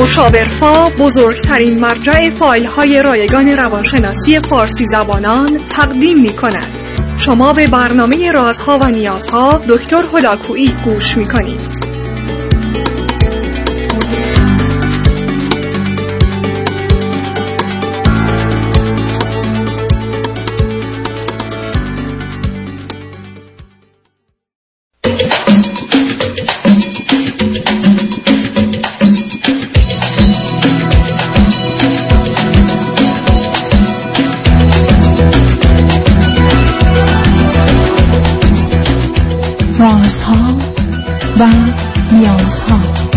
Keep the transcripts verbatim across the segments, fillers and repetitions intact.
مشاورفا بزرگترین مرجع فایل های رایگان روانشناسی فارسی زبانان تقدیم می کند. شما به برنامه رازها و نیازها دکتر هلاکویی گوش می کنید. رازها و نیازها.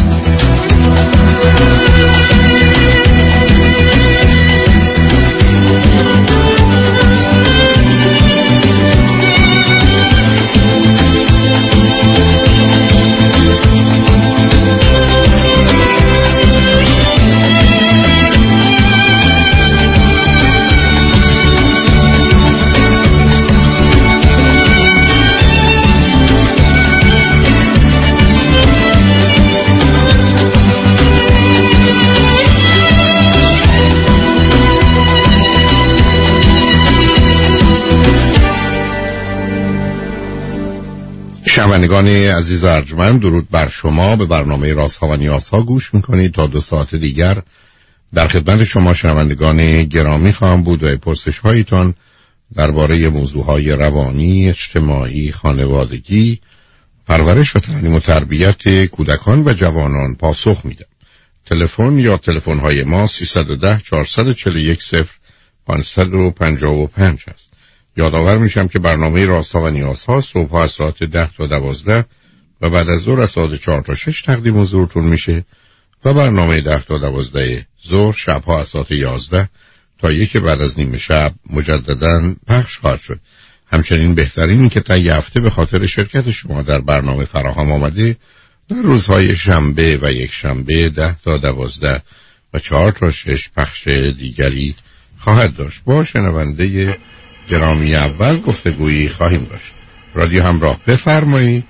شنوندگان عزیز ارجمند، درود بر شما. به برنامه رازها و نیازها گوش میکنید. تا دو ساعت دیگر در خدمت شما شنوندگان گرامی خواهم بود و پرسش هایتان درباره موضوعهای روانی، اجتماعی، خانوادگی، پرورش و تعلیم و تربیت کودکان و جوانان پاسخ میدم. تلفن یا تلفن های ما سیصد و ده چهارصد و چهل و یک صفر پانصد و پنجاه و پنج است. یادآور میشم که برنامه رازها و نیازها صبح از ساعت ده تا دوازده و بعد از ظهر از ساعت چهار تا شش تقدیم حضورتون میشه و برنامه ده تا دوازده ظهر شبها از ساعت یازده تا یک بعد از نیم شب مجددا پخش خواهد شد. همچنین بهترین این که تا یه هفته به خاطر شرکت شما در برنامه فراهم آمده در روزهای شنبه و یک شنبه ده تا دوازده و چهار تا شش پخش دیگری خواهد داشت. با شنونده گرامی اول گفتگویی خواهیم داشت. رادیو همراه، بفرمایید.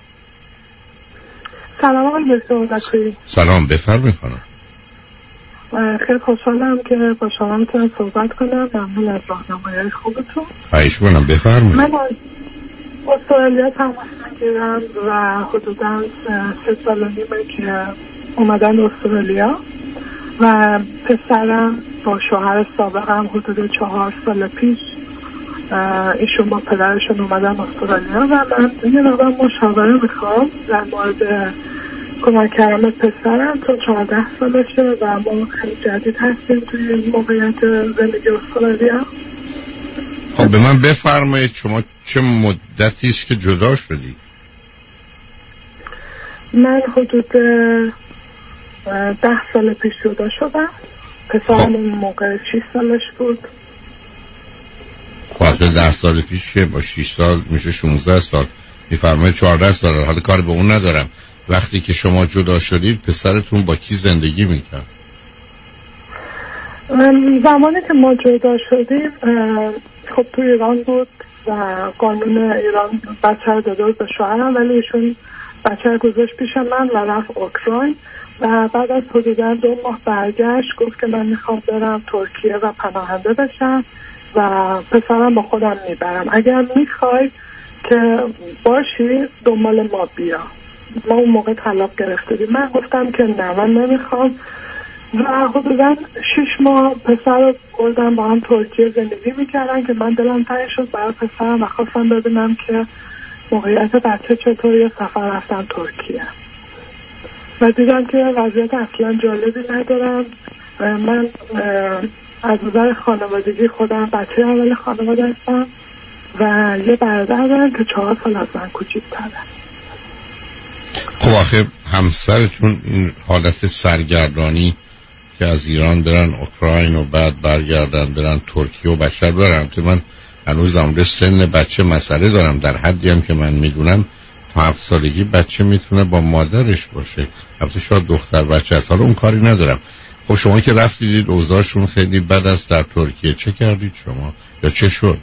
سلام آقای دکتر. سلام، بفرمایید خانم. خیلی خوشحالم که با شما میتونم صحبت کنم. ممنون از راهنمایی خوبتون. خواهش می‌کنم، بفرمایید. من از استرالیا تماس میگیرم و حدوداً سه سال و نیمه که اومدن استرالیا و پسرم با شوهر سابقم حدود چهار سال پیش ایشون با پدرشون اومدن استرالیا و من یه مقدار مشاوره میخوام در مورد کمک کردن پسرم، چون چهارده سالشه و ما خیلی جدید هستیم توی این موقعیت زندگی استرالیا. خب به من بفرمایید شما چه مدتی است که جدا شدید؟ من حدود ده سال پیش جدا شدم. پسرم اون موقع شش سالش بود. خواهد ده سال پیش که با شش سال میشه شانزده سال، میفرمایید چهارده سال. حالا کار به اون ندارم. وقتی که شما جدا شدید پسرتون با کی زندگی میکرد؟ زمانی که ما جدا شدیم خب تو ایران بود و قانون ایران بچه رو داده بود به شوهرم، ولی ایشون بچه رو گذاشت پیش من و رفت اوکراین و بعد از حدودا دو ماه برگشت گفت که من میخوام برم ترکیه و پناهنده بشم و پسرم با خودم میبرم، اگر میخوای که باشی دنبال ما بیا. ما اون موقع طلاق گرفتیم. من گفتم که نه، من نمیخوام و حدودا شش ماه پسر رو بردم با هم ترکیه زندگی میکردن که من دلم تنگ شد برای پسرم و خواستم ببینم که موقعیت بچه چطوری، سفر رفتم ترکیه و دیدم که وضعیت اصلا جالبی ندارم. من از نظر خانوادگی خودم بچه اول خانواده هستم و یه برادر دارم که چهار سال از من کوچیک‌تره. خب آخه همسرتون این حالت سرگردانی که از ایران برن اوکراین و بعد برگردن برن ترکیه و بچه برن، که من هنوز در مورد سن بچه مسئله دارم. در حدی هم که من میدونم تا هفت سالگی بچه میتونه با مادرش باشه، البته شاید دختر بچه هست، حالا اون کاری ندارم. خب شما که رفتید اوضاعشون خیلی بد است در ترکیه، چه کردید شما یا چه شد؟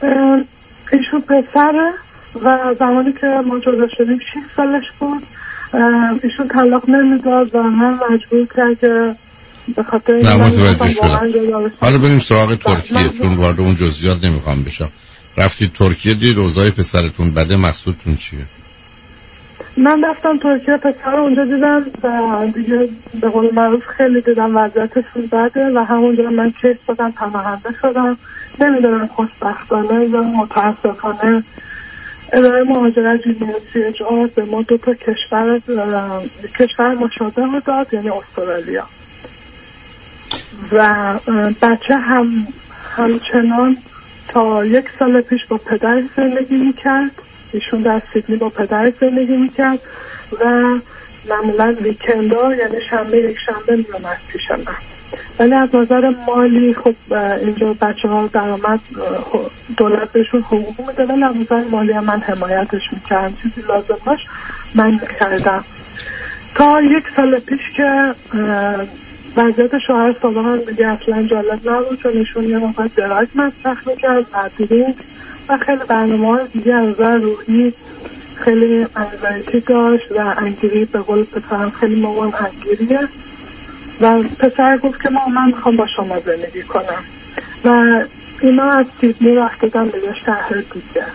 ایشون پسره و زمانی که ما جدا شدیم شش سالش بود ایشون طلاق نمیداد و من مجبور کرد که به خاطر این نه متوجه شدم. حالا بریم سراغ ترکیه چون وارد اون جزئیات نمیخوام بشم. رفتید ترکیه دید اوضاع پسرتون بده، مقصودتون چیه؟ من رفتم ترکیه، پسر اونجا دیدم و دیگه به قول معروف خیلی دیدم وضعیتشون بده و همونجا من کیس دادم، پناهنده شدم. نمیدونم خوشبختانه یا متاسفانه اداره مهاجرت یونیورسیتی اجعار به ما دو تا کشور کشور مشابه داد، یعنی استرالیا. و بچه هم همچنان تا یک سال پیش با پدر زندگی میکرد. ایشون در سیدنی با پدر زندگی میکرد و معمولا ویکندها یعنی شنبه یک شنبه میومد پیش من. ولی از نظر مالی خب اینجا بچه ها درآمد دولت بهشون حقوق میده، ولی از نظر مالی هم من حمایتش میکردم، چیزی لازم باش من میکردم. تا یک سال پیش که وضعیت شوهر سابقم دیگه اصلا جالب نبود، چون ایشون یه موقع دراگ مصرف میکرد و و خیلی برنامه های دیگه از نظر روحی خیلی انزایتی داشت و انگیری، به قول پسرم خیلی مامان انگیریه و پسر گفت که ما من میخوام با شما زندگی کنم و اینا از سیدنی رفت دادن به یه شهر دیگه.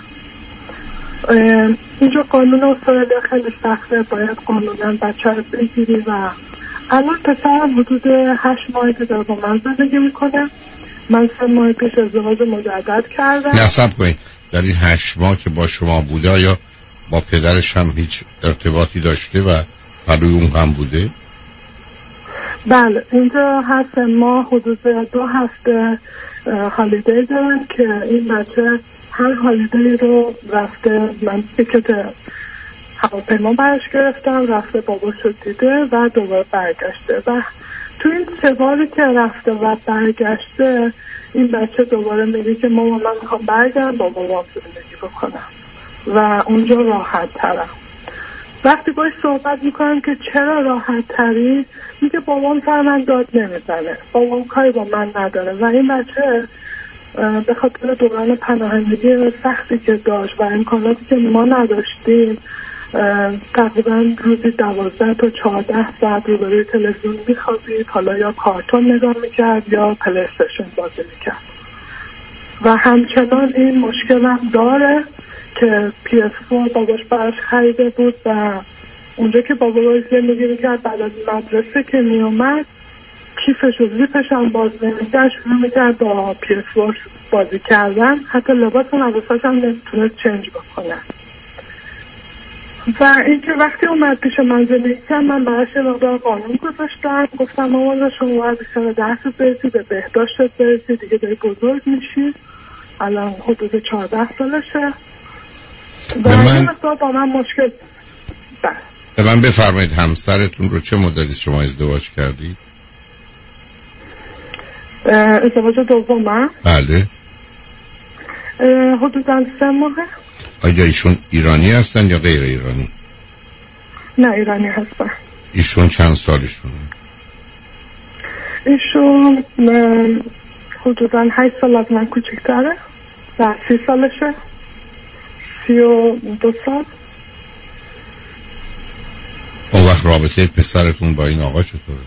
اینجا قانون استرالیا خیلی سخته، باید قانونا بچه رو بگیری و الان پسرم حدود هشت ماهی که داره با من زندگی میکنه. من سه ماه پیش ازدواج مجدد کردم. نصب کنید در این هشت ماه که با شما بوده یا با پدرش هم هیچ ارتباطی داشته و پلوی اون هم بوده؟ بله، اینجا هر سه ماه حدود دو هفته هالیدی دارن که این بچه هر هالیدی رو رفته، من تیکت هواپیما برش گرفتم، رفته باباش رو دیده و دوباره برگشته و تو این سه باری که رفته و برگشته این بچه دوباره میگه که ماما من میخوام برگردم با بابام زندگی بکنم و اونجا راحت ترم. وقتی باید صحبت میکنم که چرا راحت تری، میگه بابام سر من داد نمیزنه، بابام کاری با من نداره و این بچه به خاطر دوران پناهندگی سختی که داشت و امکاناتی که ما نداشتیم تقریبا روزی دوازده تا چهارده ساعت روبروی تلویزیون میخوابید، حالا یا کارتون نگاه میکرد یا پلی استیشن بازی میکرد و همچنان این مشکل هم داره که پی اس فور باباش براش خریده بود و اونجا که بابا باید زندگی میکرد بعد از مدرسه که میومد کیفش و زیپش هم باز نمیکرد، شروع میکرد با پی اس فور بازی کردن، حتی لباس و مدرسه‌ش هم نمیتونه چنج بکنه. و اینکه وقتی اومد پیش من زندگی کرد من براش یه مقدار قانون گذاشتم، گفتم مامان شما باید بیشتر درست برسی، به بهداشتت برسی، دیگه داری بزرگ میشی، الان حدود چهارده سالشه و این مقدار با من مشکل. به من بفرمایید همسرتون رو چه مدتی شما ازدواج کردید؟ ازدواج دومم؟ بله. حدوداً سه ماهه. آیا ایشون ایرانی هستن یا غیر ایرانی؟ نه ایرانی هستن. ایشون چند سالشونه؟ ایشون حدوداً هشت سال از من کوچکتره و سی سالشه، سی و دو سال. اون وقت رابطه پسرتون با این آقا چطوره؟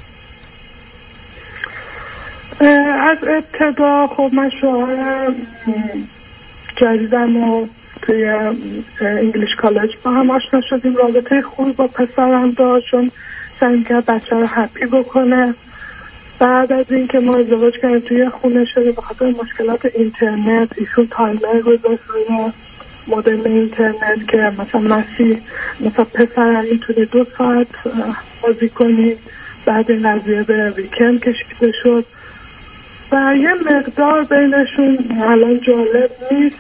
از ابتدا خب من شوهرم جدیدم و توی انگلیش کالج با هم آشنا شدیم، رابطه خوبی با پسرم داشت چون سعی کرد بچه رو هپی بکنه. بعد از این که ما ازدواج کردیم توی خونه شده به خاطر مشکلات اینترنت ایشون تایمر گذاشت روی مودم اینترنت که مثلا مسیح مثلا پسرم میتونه دو ساعت بازی کنی، بعد این قضیه به ویکند کشیده شد و یه مقدار بینشون الان جالب نیست.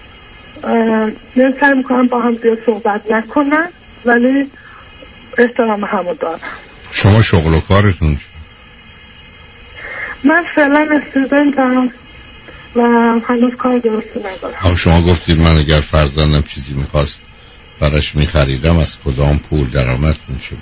من سعی میکنم با هم دیگه صحبت نکنن ولی احترام همو دارم. شما شغل و کارتون چی؟ من فعلا استودنتم و هنوز کار درستی ندارم. شما گفتید من اگر فرزندم چیزی میخواست براش میخریدم از کدام پول درآمد میشه؟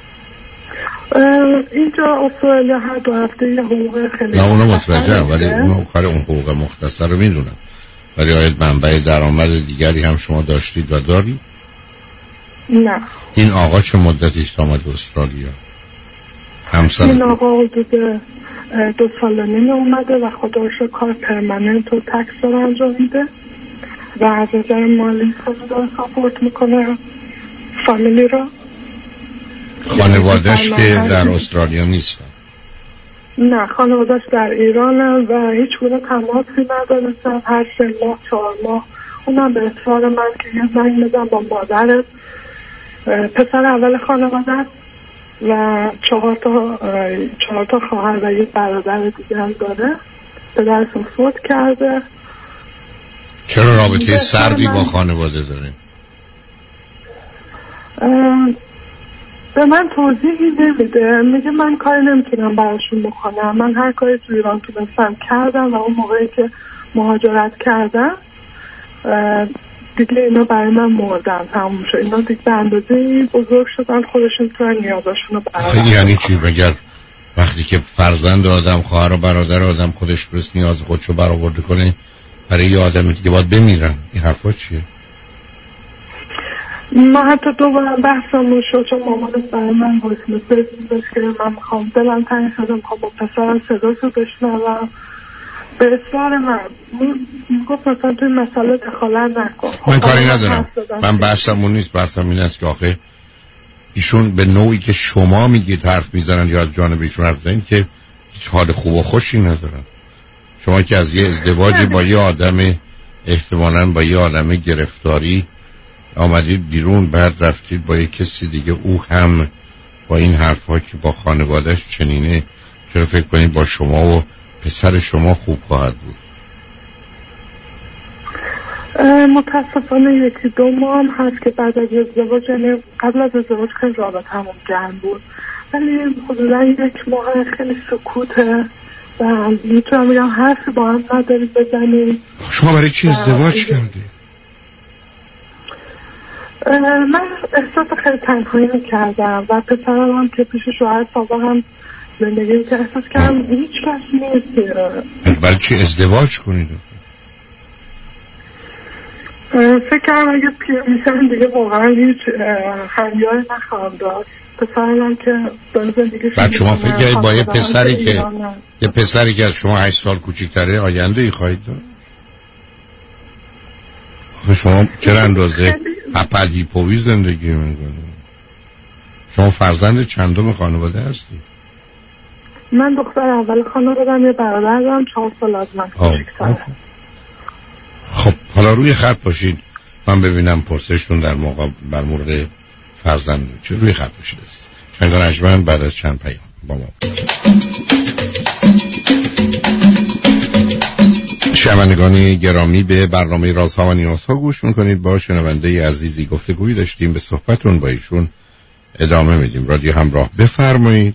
اینجا استرالیا هر دو هفته یه حقوق خیلی نه اونو متوجهم ولی اون کار اون حقوق مختصر رو میدونم، ولی آید منبع درآمد دیگری هم شما داشتید و دارید؟ نه. این آقا چه مدتی است آمد استرالیا؟ همسر این آقا حدود دو سال نیم اومده و خدا رو شکر کار پرمننت و تکس داره انجام میده و از نظر مالی خیلی داره ساپورت میکنه فامیلی رو. خانوادهش که در استرالیا نیستن؟ نه، خانوادهش در ایرانه و هیچ گونه تماسی نداره. هر سه ماه چهار ماه اونم به اصرار من که یه زنگ بزن با مادرت. پسر اول خانواده است و چهار تا چهار تا خواهر و یه برادر دیگه هم داره. پدرشون فوت کرده. چرا رابطه سردی با خانواده داره؟ به من توضیحی نمیده. میگه من کاری نمیتونم براشون بکنم. من هر کاری تو ایران تونستم کردم و اون موقعی که مهاجرت کردم دیگه اینا برای من مردن، تموم شد. اینا دیگه به اندازه بزرگ شدن خودشون تو نیازاشون رو برآورده. یعنی چی؟ بگر وقتی که فرزند آدم، خواهر و برادر آدم خودش برس نیاز خودشو برآورده کنه برای یه آدمی دیگه باید بمیرن. این حرفا چیه؟ من حتی دو بارم بحثمون شد چون مامانم برای من وایس مسیج داشت که من میخوام دلم تنگ شده میخوام با پسرم صداشو بشنوم. به اصرار من میگفت مثلا توی مسئله دخالت نکن. من کاری ندارم، من بحثمون نیست. بحثم این است که آخه ایشون به نوعی که شما میگید حرف میزنن یا از جانب ایشون حرف میزنن که هیچ حال خوب و خوشی ندارن. شما که از یه ازدواجی با یه آدم احتمالاً با یه آدم گرفتاری آمدید بیرون، بعد رفتید با یه کسی دیگه او هم با این حرفا که با خانوادهش چنینه، چرا فکر کنید با شما و پسر شما خوب خواهد بود؟ متاسفانه یکی دو ماه هم هست که بعد از ازدواج، یعنی قبل از ازدواج خیلی رابطه همون گرم بود ولی حدودا یک ماه خیلی سکوته و میتونم بگم حرفی با هم ندارید بزنید. شما برای چی ازدواج کردی؟ من احساس خیلی تنهایی میکردم و پسرم هم که پیش شوهر سابق هم زندگی که احساس کردم هیچ کس نیست. برای چی ازدواج کنید؟ فکر کردم اگه پیر میشن دیگه واقعا هیچ خمیاری نخواهم داشت. پسرم هم که داره زندگی بعد شما فکر کردید با یه پسری که یه پسری که از شما هشت سال کوچیک‌تره آینده ای خواهید داشت؟ شما چرا اندازه اپل هیپووی زندگی میکنید؟ شما فرزند چندم خانواده هستی؟ من دختر اول خانواده‌ام، یه برادر دارم چهار سال از من کوچیک‌تره. خب حالا روی خط باشید من ببینم پرسشتون در موقع بر مورد فرزند چه روی خط باشید است. شنگان اجمن بعد از چند پیام با ما. شنوندگان گرامی به برنامه رازها و نیازها گوش میکنید. با شنونده عزیزی گفتگویی داشتیم، به صحبتون با ایشون ادامه میدیم. رادیو همراه، بفرمایید.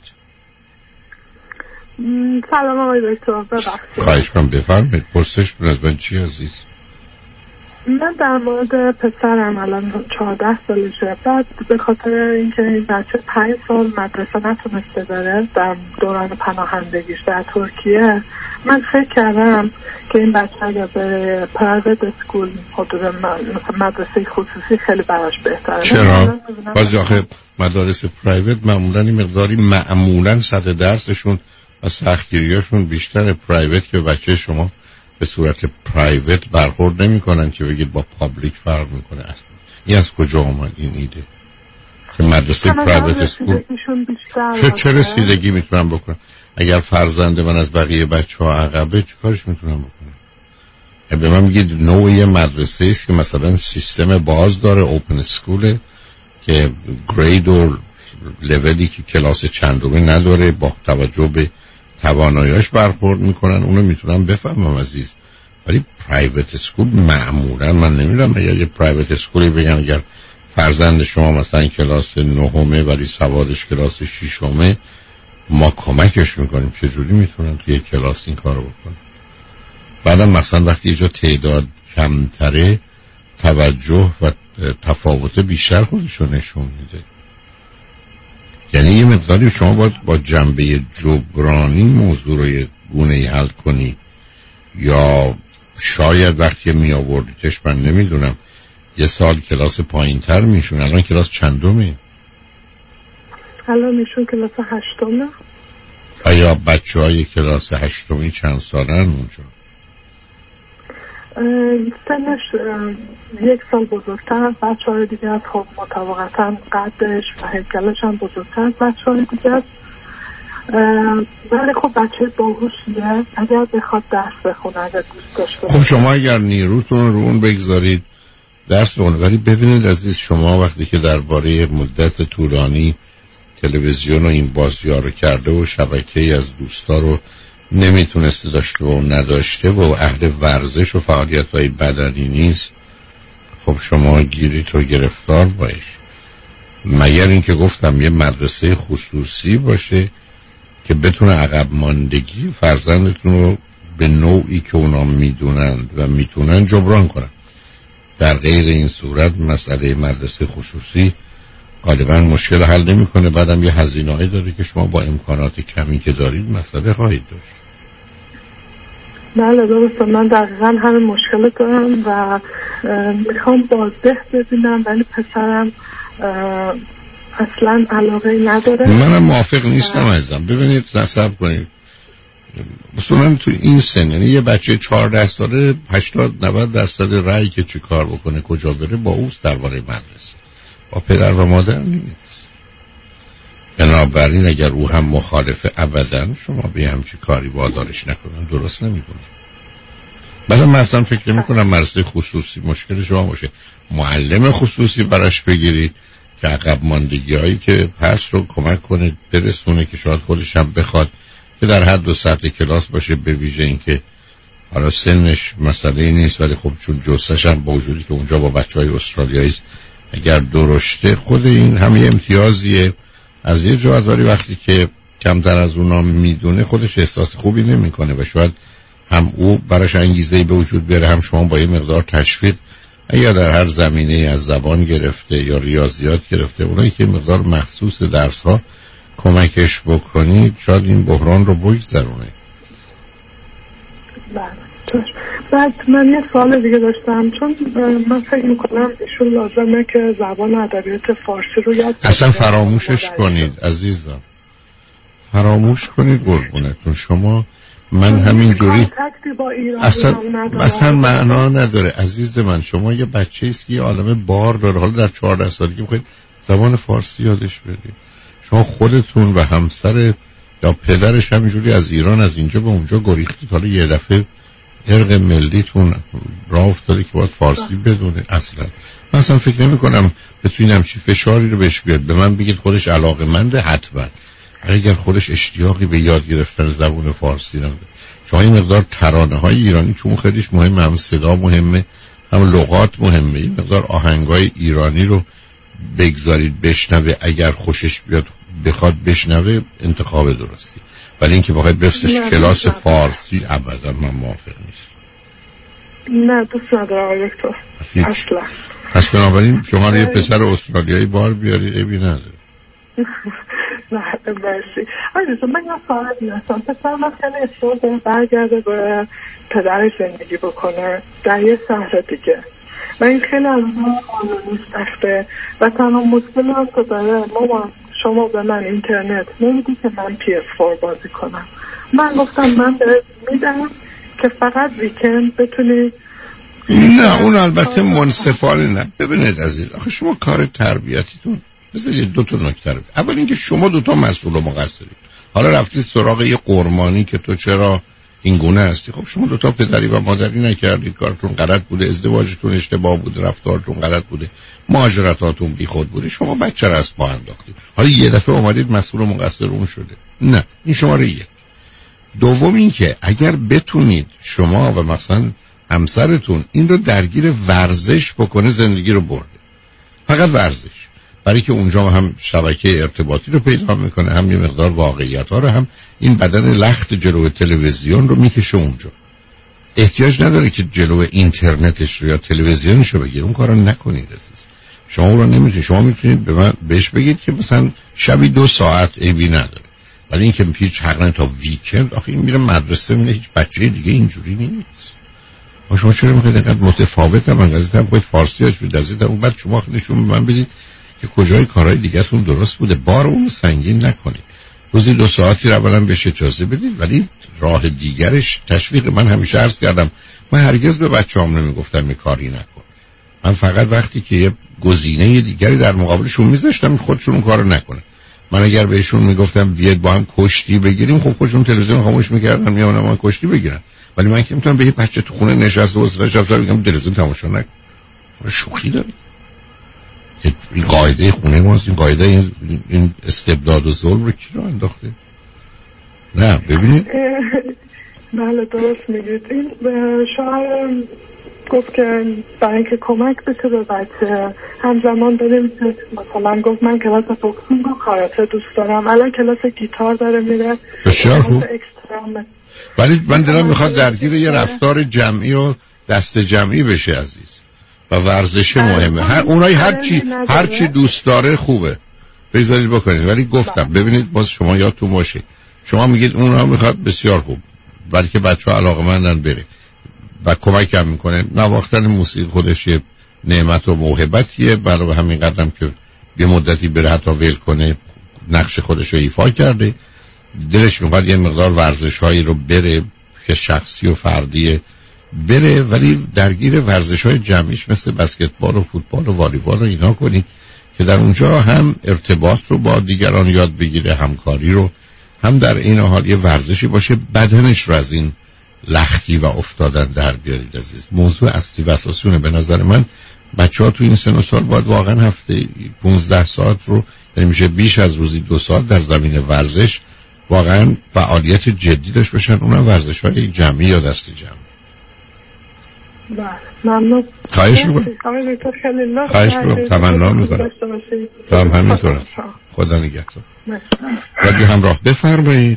سلام آقای دکتر، ببخشید. خواهش کنم بفرمایید. پرسشتون از من چی عزیز؟ من در مورد پسرم الان چهارده سالشه. بعد به خاطر اینکه این بچه پنج سال مدرسه نتونسته بره در دوران پناهندگیش در ترکیه، من فکر کردم که این بچه اگر به پرایوت اسکول حدود مدرسه خصوصی خیلی براش بهتره. چرا؟ بعضی آخه مدارس پرایوت معمولا این مقداری معمولا سطح درسشون و سختگیریاشون بیشتر پرایوت که بچه شما به صورت پرایوت برخورد نمی کنن که بگید با پابلیک فرق میکنه. اصلا این از کجا اومد این ایده که مدرسه پرایوت اسکول چه رسیدگی میتونم بکنم؟ اگر فرزند من از بقیه بچه ها عقبه چه کارش میتونم بکنم؟ به من میگید نوعی مدرسه است که مثلا سیستم باز داره، اوپن اسکوله که گرید و لولی که کلاس چندمی نداره، با توجه به تواناییاش برخورد میکنن، اونو میتونم بفهمم عزیز. ولی پرایوت اسکول معمولا من نمیدونم اگر یه پرایوت اسکولی بگم اگر فرزند شما مثلا کلاس نهمه ولی سوادش کلاس ششمه ما کمکش میکنیم، چجوری میتونن توی کلاس این کارو بکنن؟ بعدم مثلا وقتی یه جا تعداد کمتره توجه و تفاوت بیشتر خودشو نشون میده. یعنی یه مقداری شما باید با جنبه جبرانی موضوع رو یه گونه‌ای حل کنی، یا شاید وقتی می آوردیتش من نمیدونم یه سال کلاس پایین تر میشون. الان کلاس چندمی؟ الان میشون کلاس هشتمه. آیا بچه های کلاس هشتمی چند سالن اونجا؟ سنش یک سال بزرگتر از بچه های دیگه است. خب مطابقتا قدش و هیکلش هم بزرگتر از بچه های دیگه است، ولی خب بچه باهوشیه. اگر بخواد درس بخونه، اگر دوست داشته. خب شما اگر نیروتون رو اون بگذارید درس بخونه، ولی ببینید عزیز، شما وقتی که درباره مدت طولانی تلویزیون و این بازی‌ها رو کرده و شبکه‌ای از دوستا رو نمیتونسته داشته و نداشته و اهل ورزش و فعالیت‌های بدنی نیست، خب شما گیری تو گرفتار باش. مگر اینکه گفتم یه مدرسه خصوصی باشه که بتونه عقب ماندگی فرزندتون رو به نوعی که اونا میدونند و میتونن جبران کنن. در غیر این صورت مسئله مدرسه خصوصی غالبا مشکل حل نمیکنه. بعدم یه هزینه‌ای داره که شما با امکانات کمی که دارید مسئله خواهید داشت. بله درسته، من دقیقا همین مشکل دارم و میخوام بازده ببینم، ولی پسرم اصلا علاقه نداره. منم موافق نیستم عزیزم. ببینید نصب کنید، مثلا تو این سن، یعنی یه بچه چهارده ساله هشتاد نود درصد رأی که چی کار بکنه کجا بره با اوست درباره مدرسه، با پدر و مادر نیست. بنابراین اگر او هم مخالفه ابدا شما به همچی کاری وادارش نکنن، درست نمیکنه. بعدم من اصلا فکر نمی کنم مدرسه خصوصی مشکل شما باشه. معلم خصوصی براش بگیرید که عقب ماندگی هایی که پس رو کمک کنه برسونه، که شاید خودش هم بخواد که در حد و سطح کلاس باشه، به ویژه این که حالا سنش مسئله نیست، ولی خب چون جثه‌ش هم با وجودی که اونجا با بچهای استرالیایی اگر درشته، خود این هم یه امتیازیه از یه جهت، ولی وقتی که کمتر از اونا میدونه خودش احساس خوبی نمیکنه و شاید هم او براش انگیزه‌ای به وجود بیاره، هم شما با یه مقدار تشویق اگر در هر زمینه از زبان گرفته یا ریاضیات گرفته، اونایی که مقدار مخصوص درس ها کمکش بکنید، شاید این بحران رو بگذرونه. بله. بعد من یه سوال دیگه داشتم، چون من فکر میکنم ایشون لازمه که زبان ادبیات فارسی رو یاد بگیره. اصلا فراموشش کنید عزیزم، فراموش کنید قربونتون. شما من همینجوری اصلا اصلا معنا نداره عزیز من. شما یه بچه ایست که یه عالمه بار داره، حالا در چهارده سالگی میخواید زبان فارسی یادش بدید. شما خودتون و همسر یا پدرش همینجوری از ایران از اینجا به اونجا گریختید، حالا یه دفعه ارق ملیتون راه افتاده که باید فارسی بدونه. اصلا من اصلا فکر نمی کنم بتونیم چی فشاری رو بهش بیاد. به من بگید خودش علاقه‌منده حتما، اگر خودش اشتیاقی به یاد گرفتن زبان فارسی نداره. شما این مقدار ترانه های ایرانی چون خیلیش مهمه، هم صدا مهمه هم لغات مهمه، این مقدار آهنگای ایرانی رو بگذارید بشنوه، اگر خوشش بیاد بخواد بشنوه انتخاب درستی. ولی اینکه بخواید بفرستش کلاس فارسی ابدا من موافق نیست. نه دوست ندارم آقای دکتر اصلا. پس بنابراین شما رو یه پسر استرالیایی بار بیارید، عیبی نداره. نه مرسی. آقای دکتر من یه سوال داشتم. پسر من خیلی اصرار داره برگرده به پدرش زندگی بکنه در یه شهر دیگه و این خیلی از ما قانونی سخته و تنها مشکل هم که داره، مامان شما به من اینترنت نمیدی که من پی اس فور بازی کنم. من گفتم من به میدم که فقط ویکند بتونی. نه اون البته منصفانه نه. ببینید عزیز، آخه شما کار تربیتیتون بذارید دو تا نکته رو. اول اینکه شما دو تا مسئول و مقصرید. حالا رفتید سراغ یه قرمانی که تو چرا این گونه هستی. خب شما دو تا پدری و مادری نکردید، کارتون غلط بوده، ازدواجتون اشتباه بوده، رفتارتون غلط بوده، مهاجرتاتون بیخود بوده، شما بچه را از پا انداختید. حالا یه دفعه اومدید مسئول و مقصر اون شده. نه این شماره یک. دوم این که اگر بتونید شما و مثلا همسرتون این رو درگیر ورزش بکنه، زندگی رو برده. فقط ورزش، برای که اونجا هم شبکه ارتباطی رو پیدا میکنه، هم یه مقدار واقعیت ها رو، هم این بدن لخت جلو تلویزیون رو میکشه اونجا. احتیاج نداره که جلو اینترنتش رو یا تلویزیونش رو بگیره، اون کارو نکنید عزیز. شما اون رو نمیتونید. شما میتونید به من بهش بگید که مثلا شبی دو ساعت عیبی نداره، ولی این که هیچ حق نداره تا ویکند. آخه این میره مدرسه، میره هیچ بچه دیگه اینجوری نیست. شما چرا میخواید اینقدر متفاوت هم انگازید هم باید فارسی هاش بدازید اون بعد شما خودشون به من بدید که کجای کارهای دیگه تون درست بوده. بار اون سنگین نکنید. روزی دو ساعتی رو اولا بهش اجازه بدید، ولی راه دیگرش تشویق. من همیشه عرض کردم من هرگز به بچه‌هام نمیگفتم می کاری نکن. من فقط وقتی که یه گزینه دیگری در مقابلشون میذاشتم خودشون اون کارو نکنه. من اگر بهشون میگفتم بیاید با هم کشتی بگیریم، خب خودشون تلویزیون خاموش میکردن میامونن ما کشتی بگیرن. ولی من که میتونم به یه بچه تو خونه نشسته و سرش افسر بگم تلویزیون تماشا نکن. شوخی داری؟ این قاعده خونه ماست، این قاعده این, این استبداد و ظلم رو کی رو انداخته؟ نه ببینید بله درست میگید. این شاعر گفت که برای اینکه کمک بشه به بچه همزمان بنویسه. مثلا گفت من کلاس بوکسینگ و کاراته دوست دارم، الان کلاس گیتار داره میره. بسیار خوب. ولی من دلم میخواد درگیر یه رفتار جمعی و دست جمعی بشه عزیز، و ورزش مهمه. هر اونایی هر چی هر چی دوست داره خوبه بذارید بکنید. ولی گفتم ببینید باز شما یادتون باشه شما میگید اونها میخواد بسیار خوب، ولی که بچه‌ها علاقه‌مندن بره و کمک هم میکنه. نواختن موسیقی خودش یه نعمت و موهبتیه، برای همین قدرم که یه مدتی بره حتی ول کنه نقش خودش رو ایفا کرده. دلش میخواد یه مقدار ورزش هایی رو بره که شخصی و فردیه بره، ولی درگیر ورزش های جمعیش مثل بسکتبال و فوتبال و والیبال رو اینا کنی که در اونجا هم ارتباط رو با دیگران یاد بگیره، همکاری رو، هم در این حال یه ورزشی باشه بدنش رو از این لختی و افتادن در بیارید عزیز. موضوع اصلی و اساسیونه به نظر من. بچه ها تو این سن و سال باید واقعا هفته پونزده ساعت رو، یعنی میشه بیش از روزی دو ساعت در زمین ورزش واقعا فعالیت جدی داشت باشن، اونم ورزش های جمعی یا دست جمعی. بله ممنون. خواهش میکنم. خواهش میکنم. تمنا میکنم. تو هم همینطورم. خدا نگهدار. باید همراه بفرمایید.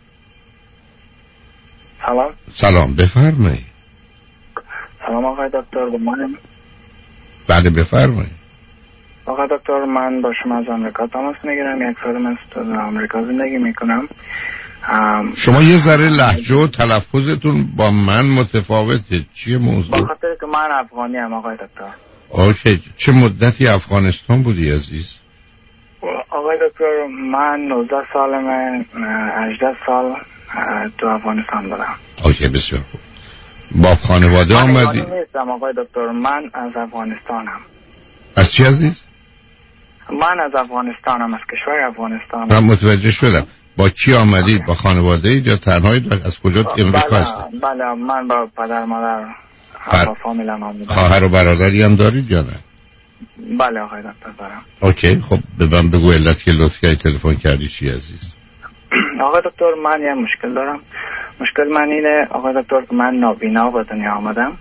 سلام. سلام بفرمایید. سلام آقای دکتر. من بله بفرمایید. آقای دکتر من با شما از آمریکا تماس میگیرم. یک سال من در آمریکا زندگی میکنم. شما یه ذره لهجه و تلفظتون با من متفاوته. چیه موضوع؟ با خاطر که من افغانی ام آقای دکتر. اوکی. چه مدتی افغانستان بودی عزیز؟ آقای دکتر من نوزده سالمه، هجده سال تو افغانستان بودم. اوکی بسیار خوب. با خانواده آمدی؟ من نیستم آقای دکتر، من از افغانستانم. از چی عزیز؟ من از افغانستانم، از کشور افغانستان. من متوجه شدم. با کی آمدید؟ با خانواده اید یا تنهایی؟ از کجا امریکا هستید؟ بله من با پدر مادر فر... با فامیلم آمدم. خواهر و برادری هم دارید یا نه؟ بله آقای دکتر دارم. اوکی خب به من بگو علت که لطف کردی تلفن کردی چی عزیز؟ آقای دکتر من یه مشکل دارم. مشکل من اینه آقای دکتر که من نابینا به دنیا آمدم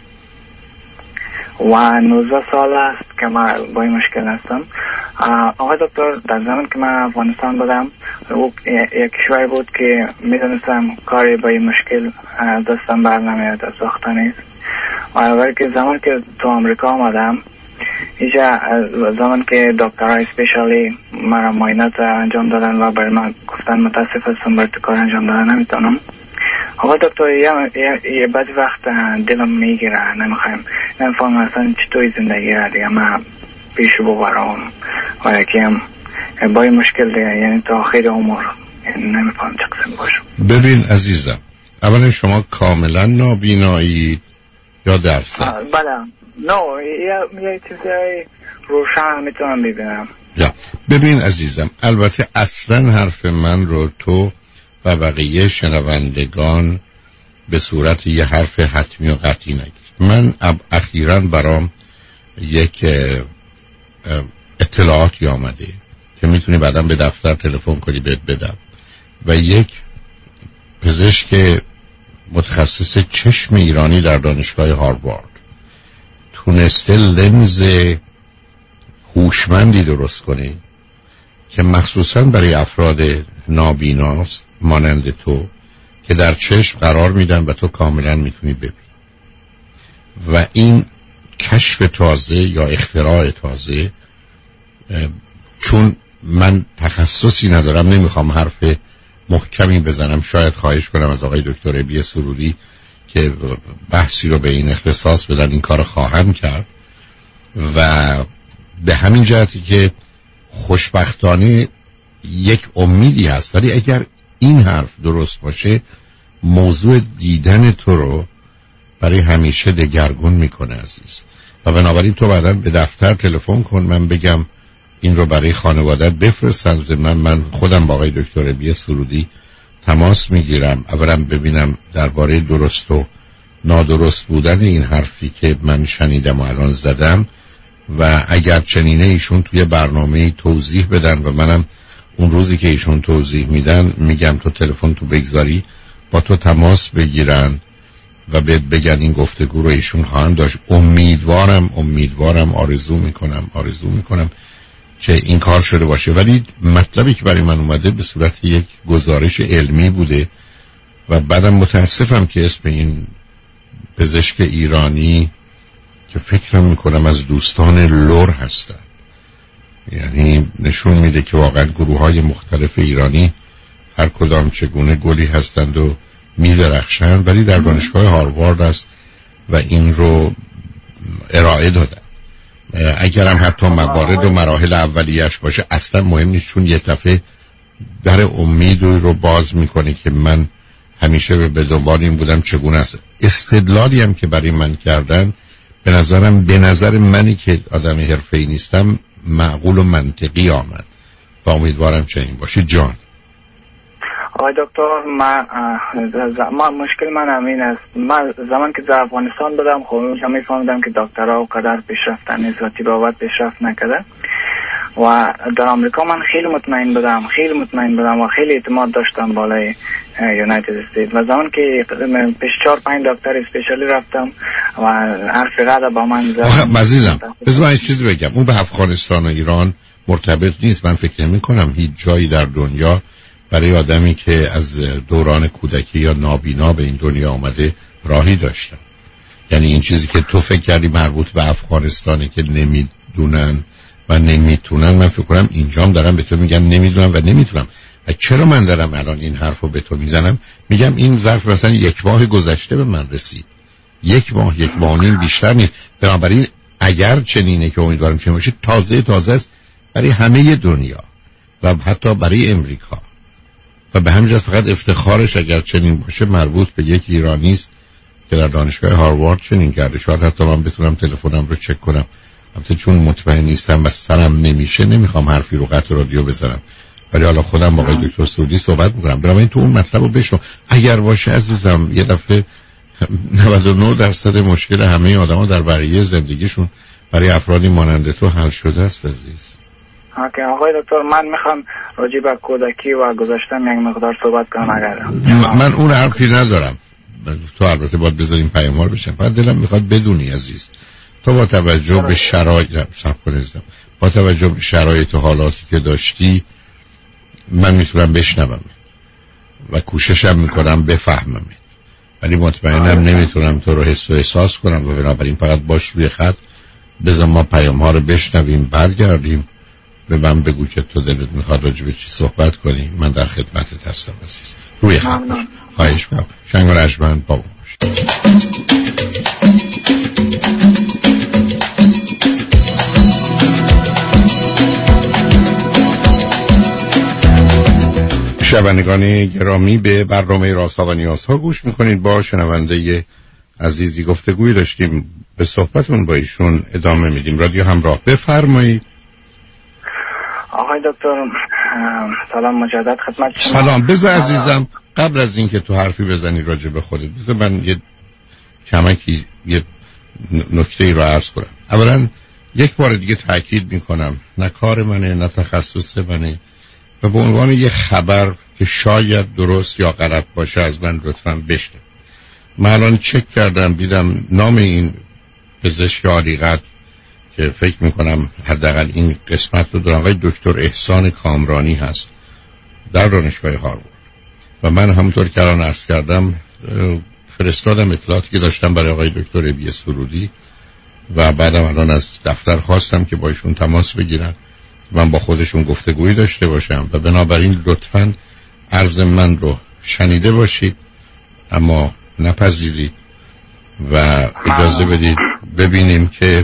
و نوزده سال است که من با این مشکل هستم. آقای دکتر در زمان که من افغانستان بودم یک کشور بود که میدونستم کاری با این مشکل دستم بر نمیاد، از ساخته نیست. ولی که زمان که تو آمریکا آمدم اینجا زمان که دکترهای اسپیشالی مرا معاینات انجام دادن و برای من گفتن متاسف هستم برای تو کار انجام دادن نمیتونم. آقا دکتر یه, یه بعضی وقت دلم میگیره، نمیخوایم نمیفهم اصلا چطوری زندگی را دیگه من پیشو ببرم و یکی هم با این مشکل دیگه یعنی تا آخر عمر نمیفهم چه قسم باشم. ببین عزیزم اولا شما کاملا نابینایی یا درصد؟ بله نه یه, یه چیزی روشن میتونم ببینم. یا ببین عزیزم البته اصلا حرف من رو تو و بقیه شنوندگان به صورت یه حرف حتمی و قطعی نگیر. من اخیراً برام یک اطلاعاتی آمده که میتونی بعداً به دفتر تلفن کنی بهت بدم و یک پزشک متخصص چشم ایرانی در دانشگاه هاروارد تونسته لنز هوشمندی درست کنه که مخصوصاً برای افراد نابیناست مانند تو که در چشم قرار میدن و تو کاملا میتونی ببینی. و این کشف تازه یا اختراع تازه، چون من تخصصی ندارم نمیخوام حرف محکمی بزنم، شاید خواهش کنم از آقای دکتر ابی سرودی که بحثی رو به این اختصاص بدن این کار خواهم کرد و به همین جهتی که خوشبختانه یک امیدی هست، ولی اگر این حرف درست باشه موضوع دیدن تو رو برای همیشه دگرگون میکنه عزیز. و بنابراین تو بعداً به دفتر تلفن کن، من بگم این رو برای خانوادت بفرستن. ضمن من خودم با آقای دکتر ابی سرودی تماس میگیرم، اولا ببینم درباره درست و نادرست بودن این حرفی که من شنیدم و الان زدم و اگر چنینه ایشون توی برنامه توضیح بدن و منم اون روزی که ایشون توضیح میدن میگم تو تلفن تو بگذاری با تو تماس بگیرن و بهت بگن این گفتگو رو ایشون خواهند داشت. امیدوارم امیدوارم آرزو میکنم آرزو میکنم که این کار شده باشه. ولی مطلبی که برای من اومده به صورت یک گزارش علمی بوده و بعدم متاسفم که اسم این پزشک ایرانی که فکر میکنم از دوستان لور هستن، یعنی نشون میده که واقعا گروه های مختلف ایرانی هر کدام چگونه گلی هستند و میدرخشند، ولی در دانشگاه هاروارد است و این رو ارائه دادن. اگرم حتی موارد و مراحل اولیش باشه اصلا مهم نیست، چون یه دفعه در امید رو باز میکنه که من همیشه به دنبال این بودم چگونه است. استدلالی هم که برای من کردن به نظرم به نظر منی که آدم حرفه‌ای نیستم معقول و منطقی آمد و امیدوارم چنین باشه. جان آقای دکتر، من ما مشکل من همین است. من زمان که در افغانستان بودم خب اونجا میفهمیدم که دکترها قدر پیشرفتن نیست و تبابت پیشرفت نکرده و در آمریکا من خیلی مطمئن بودم خیلی مطمئن بودم و خیلی اعتماد داشتم بالای یونایتد استیت و زمان که پیش چهار پنج دکتر اسپیشالی رفتم و حرف رد با من زد. آخه عزیزم بذار من یه چیزی بگم، اون به افغانستان و ایران مرتبط نیست. من فکر نمی کنم هیچ جایی در دنیا برای آدمی که از دوران کودکی یا نابینا به این دنیا آمده راهی داشتن. یعنی این چیزی که تو فکر کردی مربوط به افغانستانه که نمیدونن و نمیتونن، من فکر کنم اینجام دارم به تو میگم نمیدونم و نمیتونم. و چرا من دارم الان این حرفو به تو میزنم؟ میگم این ظرف مثلا یک ماه گذشته به من رسید، یک ماه یک ماه نیم بیشتر نیست. بنابراین اگر چنینه که امیدوارم چنین باشه، تازه تازه است برای همه دنیا و حتی برای امریکا و به همین جهت فقط افتخارش اگر چنین باشه مربوط به یک ایرانی است که در دانشگاه هاروارد چنین کرده. شاید حتی من بتونم تلفنم رو چک کنم، البته چون مطمئن نیستم و سرم نمیشه نمیخوام حرفی رو قطع رادیو بزنم، ولی حالا خودم با آقای دکتر سرودی صحبت میکنم. بنابراین تو اون مطلب رو بشنو. اگر باشه عزیزم یه دفعه نود و نه درصد مشکل همه آدما در بقیه زندگیشون برای افرادی مانند تو حل شده است عزیز. اوکی آقای دکتر، من میخوام راجع به کودکی و گذشتم یک مقدار صحبت کنم. اگر من اون حرفی ندارم، تو البته باید بذاریم پیام‌ها رو بشن. فقط دلم میخواد بدونی عزیز تو با توجه به شرایط صبر کنیزم با توجه به شرایط و حالاتی که داشتی من میتونم بشنوم و کوششم میکنم بفهمم، ولی مطمئنم نمیتونم تو رو حس و احساس کنم و بنابراین فقط باش روی خط بذار ما پیام‌ها رو بشنویم، برگردیم به من بگو که تو دلت میخواد راجع به چی صحبت کنی. من در خدمتت هستم عزیز. روی خط باش. خواهش می‌کنم. شنگ و رجمند با باش. شنوندگان گرامی، به برنامه رازها و نیازها گوش میکنید. با شنونده عزیزی گفتگوی داشتیم، به صحبتون با ایشون ادامه میدیم. رادیو همراه، بفرمایید. آقای دکتر سلام مجدد خدمت شما. سلام. بذار عزیزم قبل از اینکه تو حرفی بزنی راجع به خودت، بذار من یه کمکی یه نکته ای رو عرض کنم. اولا یک بار دیگه تاکید میکنم نه کار منه نه تخصص منه و به عنوان یه خبر که شاید درست یا غلط باشه از من لطفاً بشنوید. من الان چک کردم دیدم نام این پزشک عالیقدر که فکر میکنم حداقل این قسمت رو دارم آقای دکتر احسان کامرانی هست در دانشگاه هاروارد و من همونطور که الان عرض کردم فرستادم اطلاعاتی که داشتم برای آقای دکتر ابی سرودی و بعدم الان از دفتر خواستم که با ایشون تماس بگیرن، من با خودشون گفتگویی داشته باشم و بنابراین لطفاً عرض من رو شنیده باشید، اما نپذیرید و اجازه بدید ببینیم که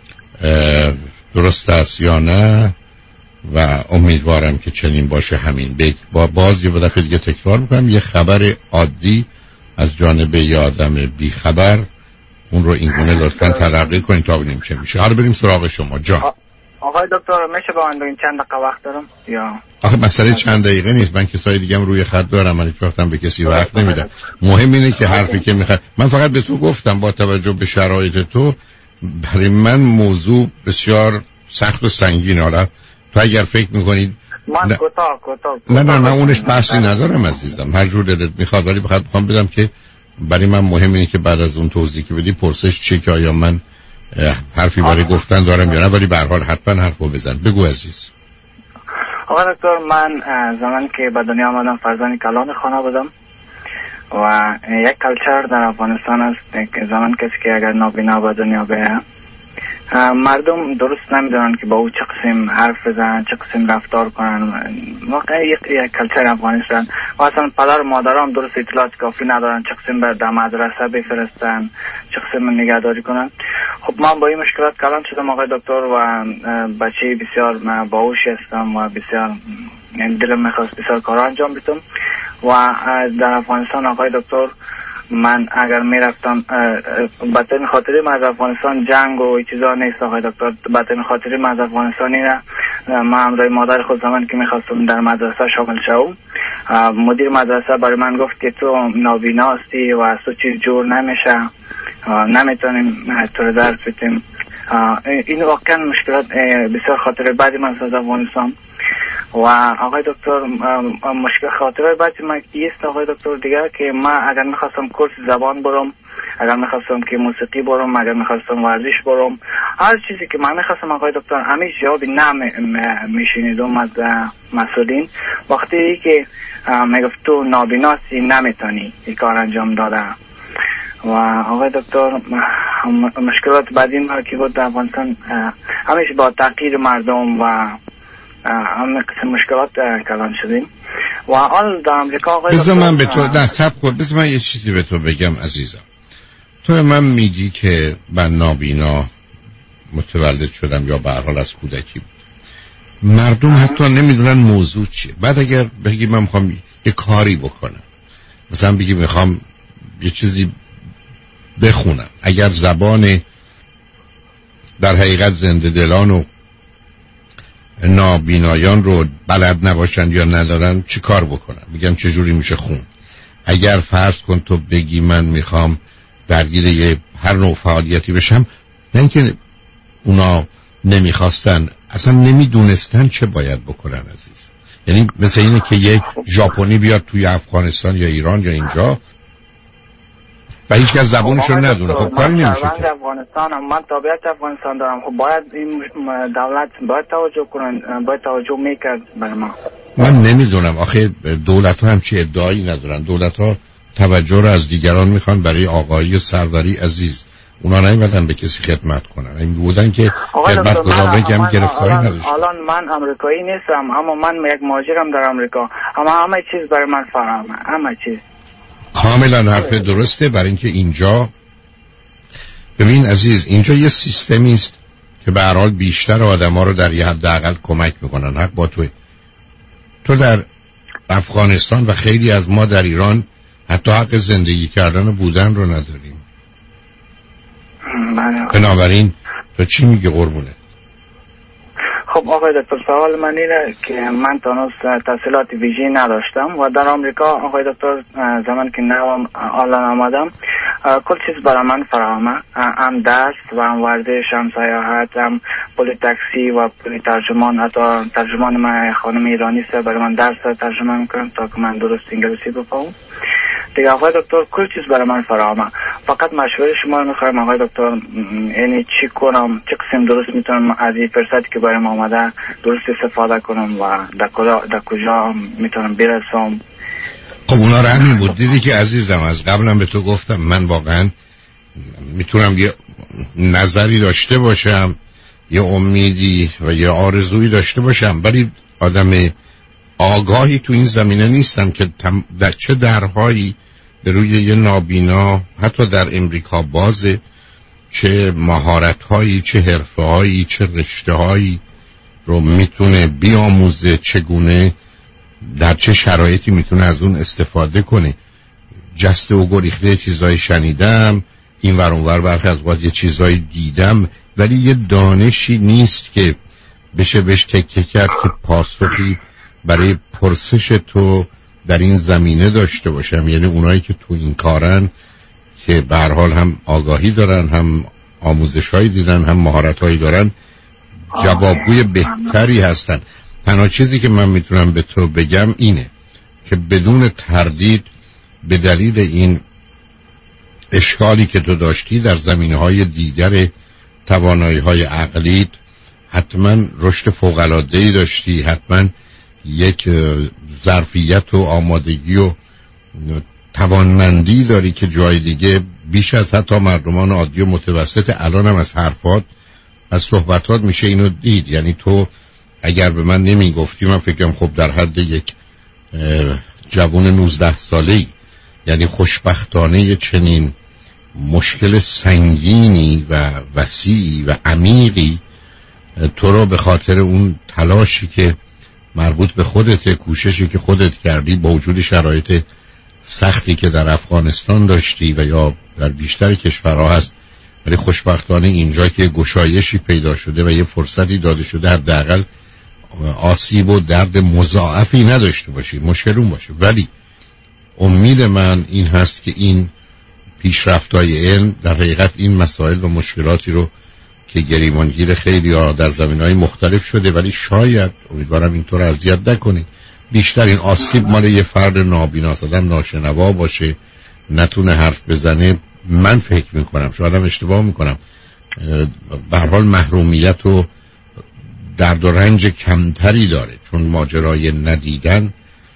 درست است یا نه و امیدوارم که چنین باشه. همین بگ با باز یه دفعه دیگه تکرار میکنم، یه خبر عادی از جانب یه آدم بیخبر، اون رو اینگونه لطفاً تلقی کنید تا ببینیم چه میشه. حالا بریم سراغ شما. جان آقای دکتر میشه با من این چند دقیقه وقت دارم یا آخه مسئله چند دقیقه نیست، من کسای دیگه هم روی خط دارم، من هیچ وقتم به کسی وقت نمیدم. مهم اینه که حرفی که میخواد، من فقط به تو گفتم با توجه به شرایط تو برای من موضوع بسیار سخت و سنگینه. حالا تو اگر فکر میکنید من نه کوتاه کوتاه نه نه نه اونش بحثی ندارم عزیزم، هر جور دلت میخواد، ولی بخاطر بخوام بدم که برای من مهم اینه که بعد از اون توضیح که بدی پرسش چیه که آیا من حرفی برای گفتن دارم یا نه، ولی به هر حال حتما حرفو بزن. بگو عزیز. آقای دکتر من زمانی که به دنیا آمدم فرزند کلان خانه بودم و یک کلچر در افغانستان است که زمان کسی که اگر نابینا به دنیا بیاید مردم درست نمیدونن که با او چه قسم حرف بزنن، چه قسم رفتار کنن. واقعا یک یک کلچر افغانستان و اصلا پدر و مادرام درست اطلاعات کافی ندارن چه قسم در مدرسه بفرستن، چه قسم نگهداری کنن. خب من با این مشکلات کلان شدم آقای دکتر و بچه بسیار باهوشی هستم و بسیار دلم میخواست بسیار کار انجام بدم و در افغانستان آقای دکتر من اگر میرفتم بدترین خاطری من از افغانستان جنگ و چیزا نیست آقای دکتر. بدترین خاطری من از افغانستان اینه من همراه مادر خود زمان که میخواستم در مدرسه شامل شوم مدیر مدرسه برای من گفت که تو نابینا هستی و از تو چیز جور نمیشه، نمیتونیم تو رو درس بدیم. این واقعا مشکلات بسیار خاطر بعدی من از افغانستان و آقای دکتر مشکل خاطره بعد من کیست آقای دکتر دیگه که من اگر میخواستم کورس زبان برم، اگر میخواستم که موسیقی برم، اگر میخواستم ورزش برم، هر چیزی که من میخواستم آقای دکتر همیشه جوابی نمیشنیدم از مسئولین. وقتی که میگفت تو نابیناسی نمیتونی این کار انجام داده و آقای دکتر مشکلات بعدی ما که بود در افغانستان همیشه با تغییر مردم و همه قسم مشکلات کلان شدیم و حال در امریکا آقای بذار من به تو نه سب کن بذار من یه چیزی به تو بگم عزیزم. تو من میگی که من نابینا متولد شدم یا به هر حال از کودکی بود. مردم حتی نمیدونن موضوع چیه. بعد اگر بگی من میخوام یه کاری بکنم، مثلا بگی میخوام یه چیزی بخونم، اگر زبان در حقیقت زنده دلان و نابینایان رو بلد نباشن یا ندارن چی کار بکنن؟ میگم چجوری میشه خون؟ اگر فرض کن تو بگی من میخوام درگیر یه هر نوع فعالیتی بشم، نه اینکه اونا نمیخواستن، اصلا نمیدونستن چه باید بکنن عزیز. یعنی مثل اینه که یه ژاپنی بیاد توی افغانستان یا ایران یا اینجا و هیچ کس زبونشو ندونه، خب کاری نمیشه که. افغانستان من تابعیت افغانستان دارم، خب باید این دولت باید توجه کنن، باید توجه میکرد برای ما. من نمیدونم آخه دولت ها هم چه ادعایی ندارن. دولت ها توجه رو از دیگران میخوان برای آقایی و سروری عزیز. اونا نمیدن به کسی خدمت کنن، این بودن که خدمت گذار بگم گرفتاری نداشت. الان من امریکایی نیستم اما من یک مهاجرم در امریکا، اما همه چیز برای من فراهمه، همه چیز. کاملا حرف درسته. برای اینکه اینجا ببین عزیز، اینجا یه سیستمی است که به هر حال بیشتر آدما رو در یه حداقل کمک میکنن. حق با توی تو در افغانستان و خیلی از ما در ایران حتی حق زندگی کردن و بودن رو نداریم. بنابراین تو چی میگه قربونه؟ خب آقای دکتر سوال من اینه که من تانوس تحصیلات ویژه‌ای نداشتم و در آمریکا آقای دکتر زمان که نوام آلان آمدم کل چیز برای من فراهمه، هم درس و هم ورزش، هم سیاحت، هم پول تاکسی و پول ترجمان. حتی ترجمان من خانم ایرانی است برای من درس ترجمه میکنم تا که من درست انگلیسی بفهمم دیگه. آقای دکتر کل چیز برای من فراهمه، فقط مشوره شما رو میخوایم آقای دکتر، یعنی چی کنم، چه قسم درست میتونم از این فرصتی که برای ما آمده درست استفاده کنم و در کجا در کجا میتونم برسم. خب اونا رو همین بود. دیدی که عزیزم از قبلم به تو گفتم من واقعا میتونم یه نظری داشته باشم، یه امیدی و یه آرزویی داشته باشم، ولی آدم آگاهی تو این زمینه نیستم که در چه درهایی به روی یه نابینا حتی در امریکا بازه، چه مهارت‌هایی، چه حرفه‌هایی، چه رشته‌هایی رو میتونه بیاموزه، چگونه در چه شرایطی میتونه از اون استفاده کنه. جسته و گریخته چیزایی شنیدم، این ور اون ور برخی از وقت یه چیزایی دیدم، ولی یه دانشی نیست که بشه بهش تکیه کرد که پاسخی برای پرسش تو در این زمینه داشته باشم. یعنی اونایی که تو این کارن که به هر حال هم آگاهی دارن، هم آموزش‌هایی دیدن، هم مهارت‌هایی دارن، جوابگوی بهتری هستن. تنها چیزی که من میتونم به تو بگم اینه که بدون تردید به دلیل این اشکالی که تو داشتی در زمینه‌های دیگر توانایی‌های عقلیت حتما رشد فوق‌العاده‌ای داشتی، حتما یک ظرفیت و آمادگی و توانمندی داری که جای دیگه بیش از حتی مردمان عادی و متوسط الان هم از حرفات، از صحبتات میشه اینو دید. یعنی تو اگر به من نمیگفتی من فکرم خب در حد یک جوان نوزده ساله‌ای، یعنی خوشبختانه چنین مشکل سنگینی و وسیعی و عمیقی تو رو به خاطر اون تلاشی که مربوط به خودت، کوششی که خودت کردی با وجود شرایط سختی که در افغانستان داشتی و یا در بیشتر کشورها هست، ولی خوشبختانه اینجا که گشایشی پیدا شده و یه فرصتی داده شده حداقل آسیب و درد مضاعفی نداشته باشی، مشکل اون باشه. ولی امید من این هست که این پیشرفت‌های علم در حقیقت این مسائل و مشکلاتی رو که گریمانگیر خیلی ها در زمینهای مختلف شده، ولی شاید امیدوارم اینطور اذیت نکنه، بیشتر این آسیب مال یه فرد نابیناست، آدم ناشنوا باشه، نتونه حرف بزنه. من فکر میکنم، شاید هم اشتباه میکنم، به هر حال محرومیت و درد و رنج کمتری داره، چون ماجرای ندیدن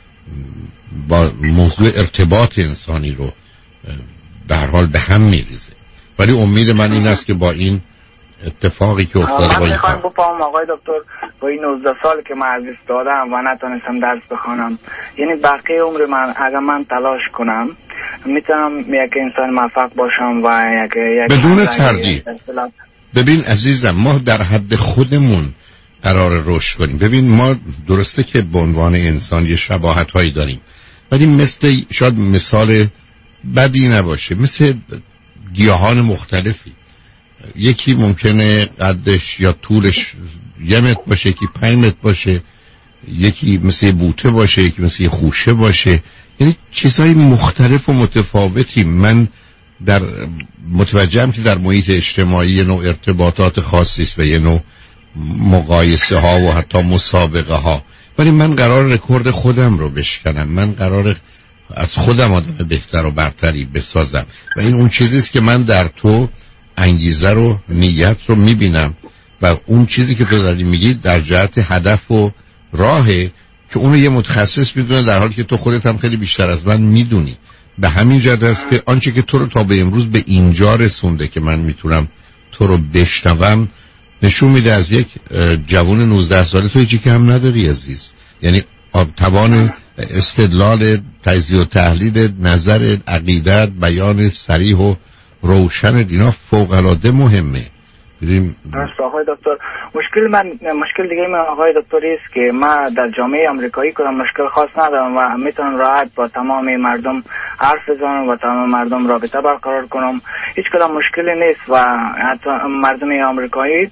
با موضوع ارتباط انسانی رو به هر حال به هم میریزه. ولی امید من این است که با این اتفاقی که افتاده با این میخوایم بفهم آقای دکتر، با این نوزده سال که من از دست دادم و نتونستم درس بخونم، یعنی بقیه عمر من اگر من تلاش کنم میتونم یک انسان موفق باشم و یک, یک بدون تردید. ببین عزیزم، ما در حد خودمون قرار رشد کنیم. ببین ما درسته که به عنوان انسان یه شباهت هایی داریم، ولی مثل شاید مثال بدی نباشه، مثل گیاهان مختلفی، یکی ممکنه قدش یا طولش یه متر باشه، یکی پنج متر باشه، یکی مثل بوته باشه، یکی مثل خوشه باشه، یعنی چیزهای مختلف و متفاوتی. من در متوجهم که در محیط اجتماعی یه نوع ارتباطات خاصی است و یه نوع مقایسه ها و حتی مسابقه ها، ولی من قرار رکورد خودم رو بشکنم، من قرار از خودم آدم بهتر و برتری بسازم و این اون چیزیست که من در تو انگیزه رو، نیت رو میبینم و اون چیزی که تو داری میگی در جهت هدف و راهه که اونو یه متخصص میدونه، در حالی که تو خودت هم خیلی بیشتر از من میدونی. به همین جهت است که آنچه که تو رو تا به امروز به اینجا رسونده که من میتونم تو رو بشنوم نشون میده از یک جوان نوزده ساله تو هیچی که هم نداری عزیز. یعنی توان استدلال، تجزیه و تحلیل، نظر، عقیدت، بیان صریح و روشن دینا فوق العاده مهمه. ببین آقای دکتر، مشکل من مشکل دیگه من آقای دکتر است که ما در جامعه آمریکایی کدام مشکل خاص ندارم و میتونم راحت با تمام مردم حرف بزنم و تمام مردم رابطه برقرار کنم، هیچ کدام مشکلی نیست و حتی مردم آمریکایی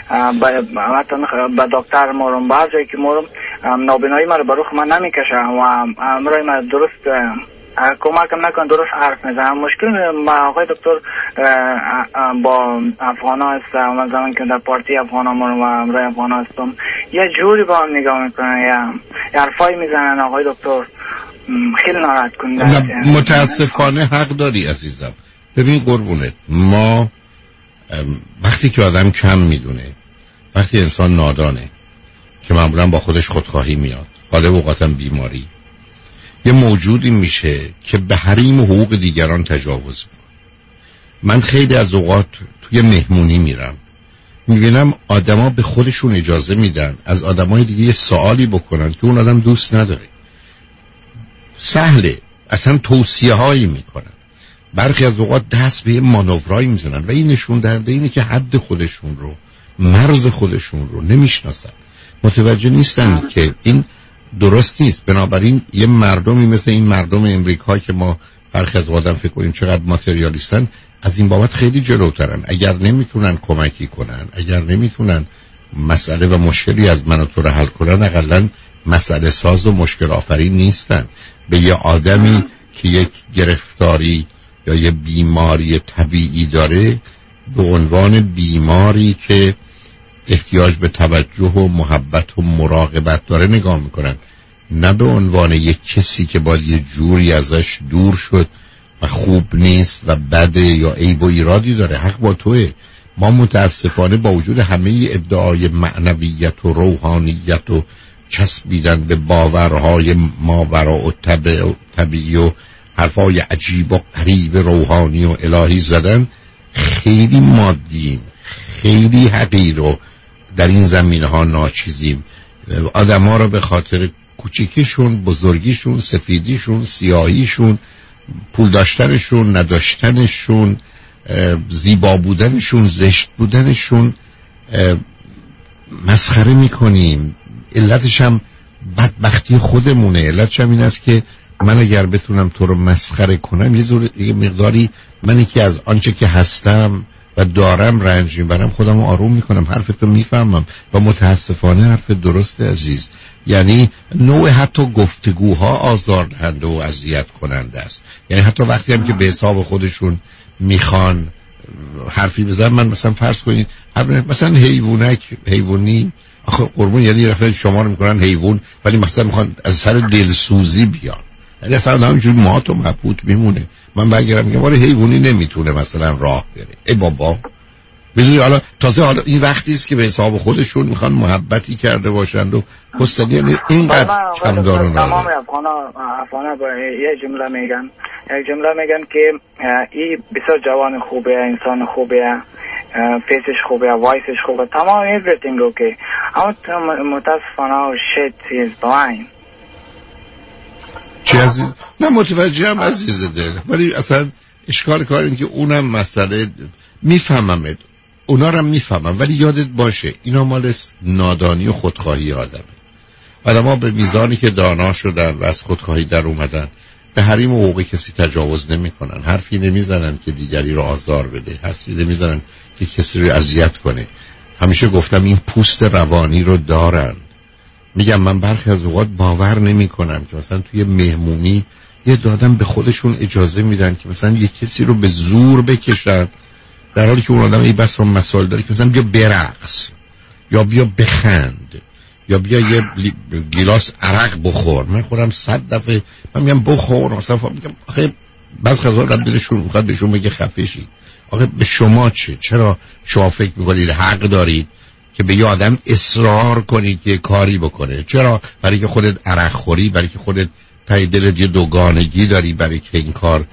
حتی با دکتر مورم بعض جایی که مورم نابینایی ما رو به رخ من نمیکشه و امرای ما درست کمکم نکن درست حرف میزنم. مشکل ما آقای دکتر با افغان ها است، من زمان که در پارتی افغان ها و امرای افغان ها هستم یه جوری با هم نگاه میکنن، یه حرفایی میزنن آقای دکتر خیلی ناراحت کننده. متاسفانه حق داری عزیزم. ببین قربونت، ما وقتی که آدم کم میدونه، وقتی انسان نادانه که معمولا با خودش خودخواهی میاد، غالب اوقاتم بیماری، یه موجودی میشه که به حریم و حقوق دیگران تجاوز میکنه. من خیلی از اوقات توی مهمونی میرم میبینم آدما به خودشون اجازه میدن از آدمای دیگه یه سوالی بکنن که اون آدم دوست نداره. سهله، اصلا توصیه هایی میکنن، برخی از اوقات دست به مانورایی میزنن و این نشون دهنده اینه که حد خودشون رو، مرز خودشون رو نمیشناسن، متوجه نیستن که این درست نیست. بنابراین یه مردمی مثل این مردم امریکا که ما برخی از آدم فکر کنیم چقدر ماتریالیستن، از این بابت خیلی جلوترن. اگر نمیتونن کمکی کنن، اگر نمیتونن مسئله و مشکلی از من و تو رو حل کنن، اقلن مسئله ساز و مشکل آفرین نیستن. به یه آدمی که یک گرفتاری یا یه بیماری طبیعی داره به عنوان بیماری که احتیاج به توجه و محبت و مراقبت داره نگاه میکنن، نه به عنوان یک کسی که باید یه جوری ازش دور شد و خوب نیست و بده یا عیب و ایرادی داره. حق با توه. ما متاسفانه با وجود همه ادعای معنویت و روحانیت و چسبیدن به باورهای ماورا و طبیعی و حرفای عجیب و غریب روحانی و الهی زدن، خیلی مادیم، خیلی حقیر و در این زمینه ها ناچیزیم. آدم ها رو به خاطر کوچیکیشون، بزرگیشون، سفیدیشون، سیاهیشون، پول داشتنشون، نداشتنشون، زیبا بودنشون، زشت بودنشون مسخره میکنیم. علتش هم بدبختی خودمونه. علتش هم این است که من اگر بتونم تو رو مسخره کنم، یه زور یه مقداری منی که از آنچه که هستم و دارم رنج میبرم خودم رو آروم میکنم. حرف تو میفهمم و متاسفانه حرف درست عزیز. یعنی نوع حتی گفتگوها آزاردهنده و اذیت کننده است. یعنی حتی وقتی هم که به حساب خودشون میخوان حرفی بزن، من مثلا فرض کنید مثلا حیوانک حیوانی، آخه قربون یعنی رفته شما رو میکنن حیوان، ولی مثلا میخوان از سر دلسوزی بیان. یعنی اصلا همینجوری مات و مبهوت میمونه. من برگردم میگم ولی حیوانی نمیتونه مثلا راه بره. ای بابا بذاری حالا تازه حالا این وقتی است که به حساب خودشون میخوان محبتی کرده باشند و پستانی یعنی اینقدر کم دارن. تمام افغانا افغانا با یه جمله میگن یک جمله میگن که این بسیار جوان خوبه، انسان خوبه، فیسش خوبه، وایسش خوبه، تمام everything اوکی، اما متاسفانه shit is blind. چی عزیز؟ نه متوجه هم عزیز دل، ولی اصلا اشکال کار اینه که اونم مسئله میفهممت، اونا رو میفهمم، ولی یادت باشه اینا مال نادانی و خودخواهی آدمه. آدم ها به میزانی که دانا شدن و از خودخواهی در اومدن به حریم و حقوق کسی تجاوز نمی کنن، حرفی نمیزنن که دیگری رو آزار بده، حرفی نمیزنن که کسی رو اذیت کنه. همیشه گفتم این پوست روانی رو دارن. میگم من برخی از اوقات باور نمی کنم که مثلا توی مهمونی یه دادم به خودشون اجازه میدن که مثلا یه کسی رو به زور بکشن، در حالی که اون آدم ای بس رو مسائل داره که مثلا بیا برقص یا بیا بخند یا بیا یه گیلاس عرق بخور. من خودم صد دفعه من میگم بخور، مثلا میگم آخه بعض خزار در دلشون میخواد بهشون بگه خفه شید. آخه به شما چه؟ چرا شما فکر میکنید حق دارید که به یه آدم اصرار کنید که کاری بکنه؟ چرا؟ برای که خودت عرق خوری، برای که خودت ته دلت یه دوگانگی داری، برای که این کار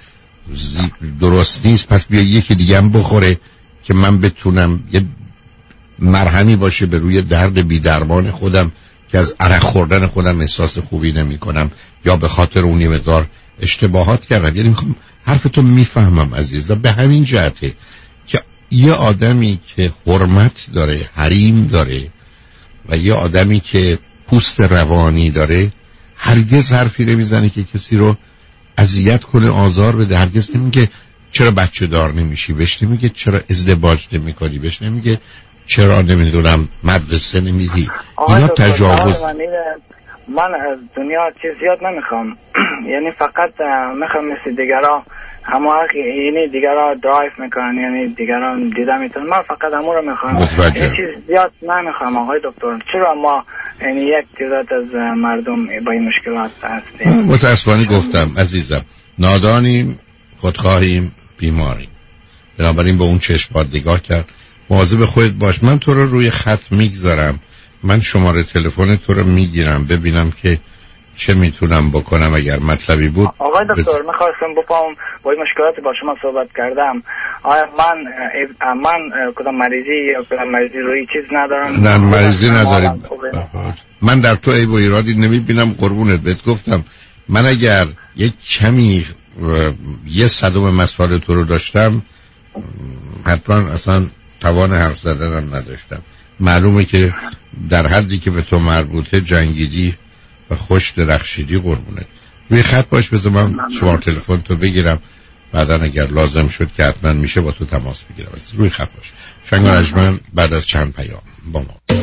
درست نیست. پس بیا یکی دیگه هم بخوره که من بتونم یه مرهمی باشه به روی درد بی درمان خودم که از عرق خوردن خودم احساس خوبی نمی کنم یا به خاطر اون یه مقدار اشتباهات کردم. یعنی میخوام حرفتو میفهمم عزیز، و به همین جهته که یه آدمی که حرمت داره، حریم داره، و یه آدمی که پوست روانی داره هرگز حرفی نمیزنه که کسی رو اذیت کنه، آزار بده. هرگز نمیگه چرا بچه دار نمیشی، بهش نمیگه چرا ازدواج نمیکنی، بهش نمیگه چرا نمیدونم مدرسه نمیری. اینا تجاوز. من از دنیا چیز زیاد نمیخوام، یعنی فقط میخوام مثل دیگران همه یعنی دیگران درایف میکنن، یعنی دیگران دیده میتونن، من فقط همون رو میخوام. این چیز زیاد نمیخوام آقای دکتر. چرا ما یعنی یک تعداد از مردم با این مشکلات هستیم؟ متاسفانه گفتم عزیزم، نادانیم، خودخواهیم، بیماریم. بنابراین به اون چشمات نگاه کرد. مواظب خودت باش. من تو رو روی خط میگذارم، من شماره تلفن تو رو میگیرم ببینم که چه میتونم بکنم اگر مطلبی بود. آقای دکتر میخواستم بفهم با این مشکلاتی با شما صحبت کردم، آیا من من کدام مریضی یا کدام مریضی روی چیز ندارم؟ نه مریضی نداریم. من در تو عیب و ایرادی نمیبینم قربونت. بهت گفتم من اگر یک کمی یه صدم مسئله تو رو داشتم حتما اصلا توان حرف زدنم نداشتم. معلومه که در حدی که به تو مربوطه جنگیدی و خوش درخشیدی. قربونت روی خط باش، بذار من شماره تلفن تو بگیرم، بعدا اگر لازم شد که حتما میشه با تو تماس بگیرم. روی خط باش. شنگ رجمن بعد از چند پیام با ما.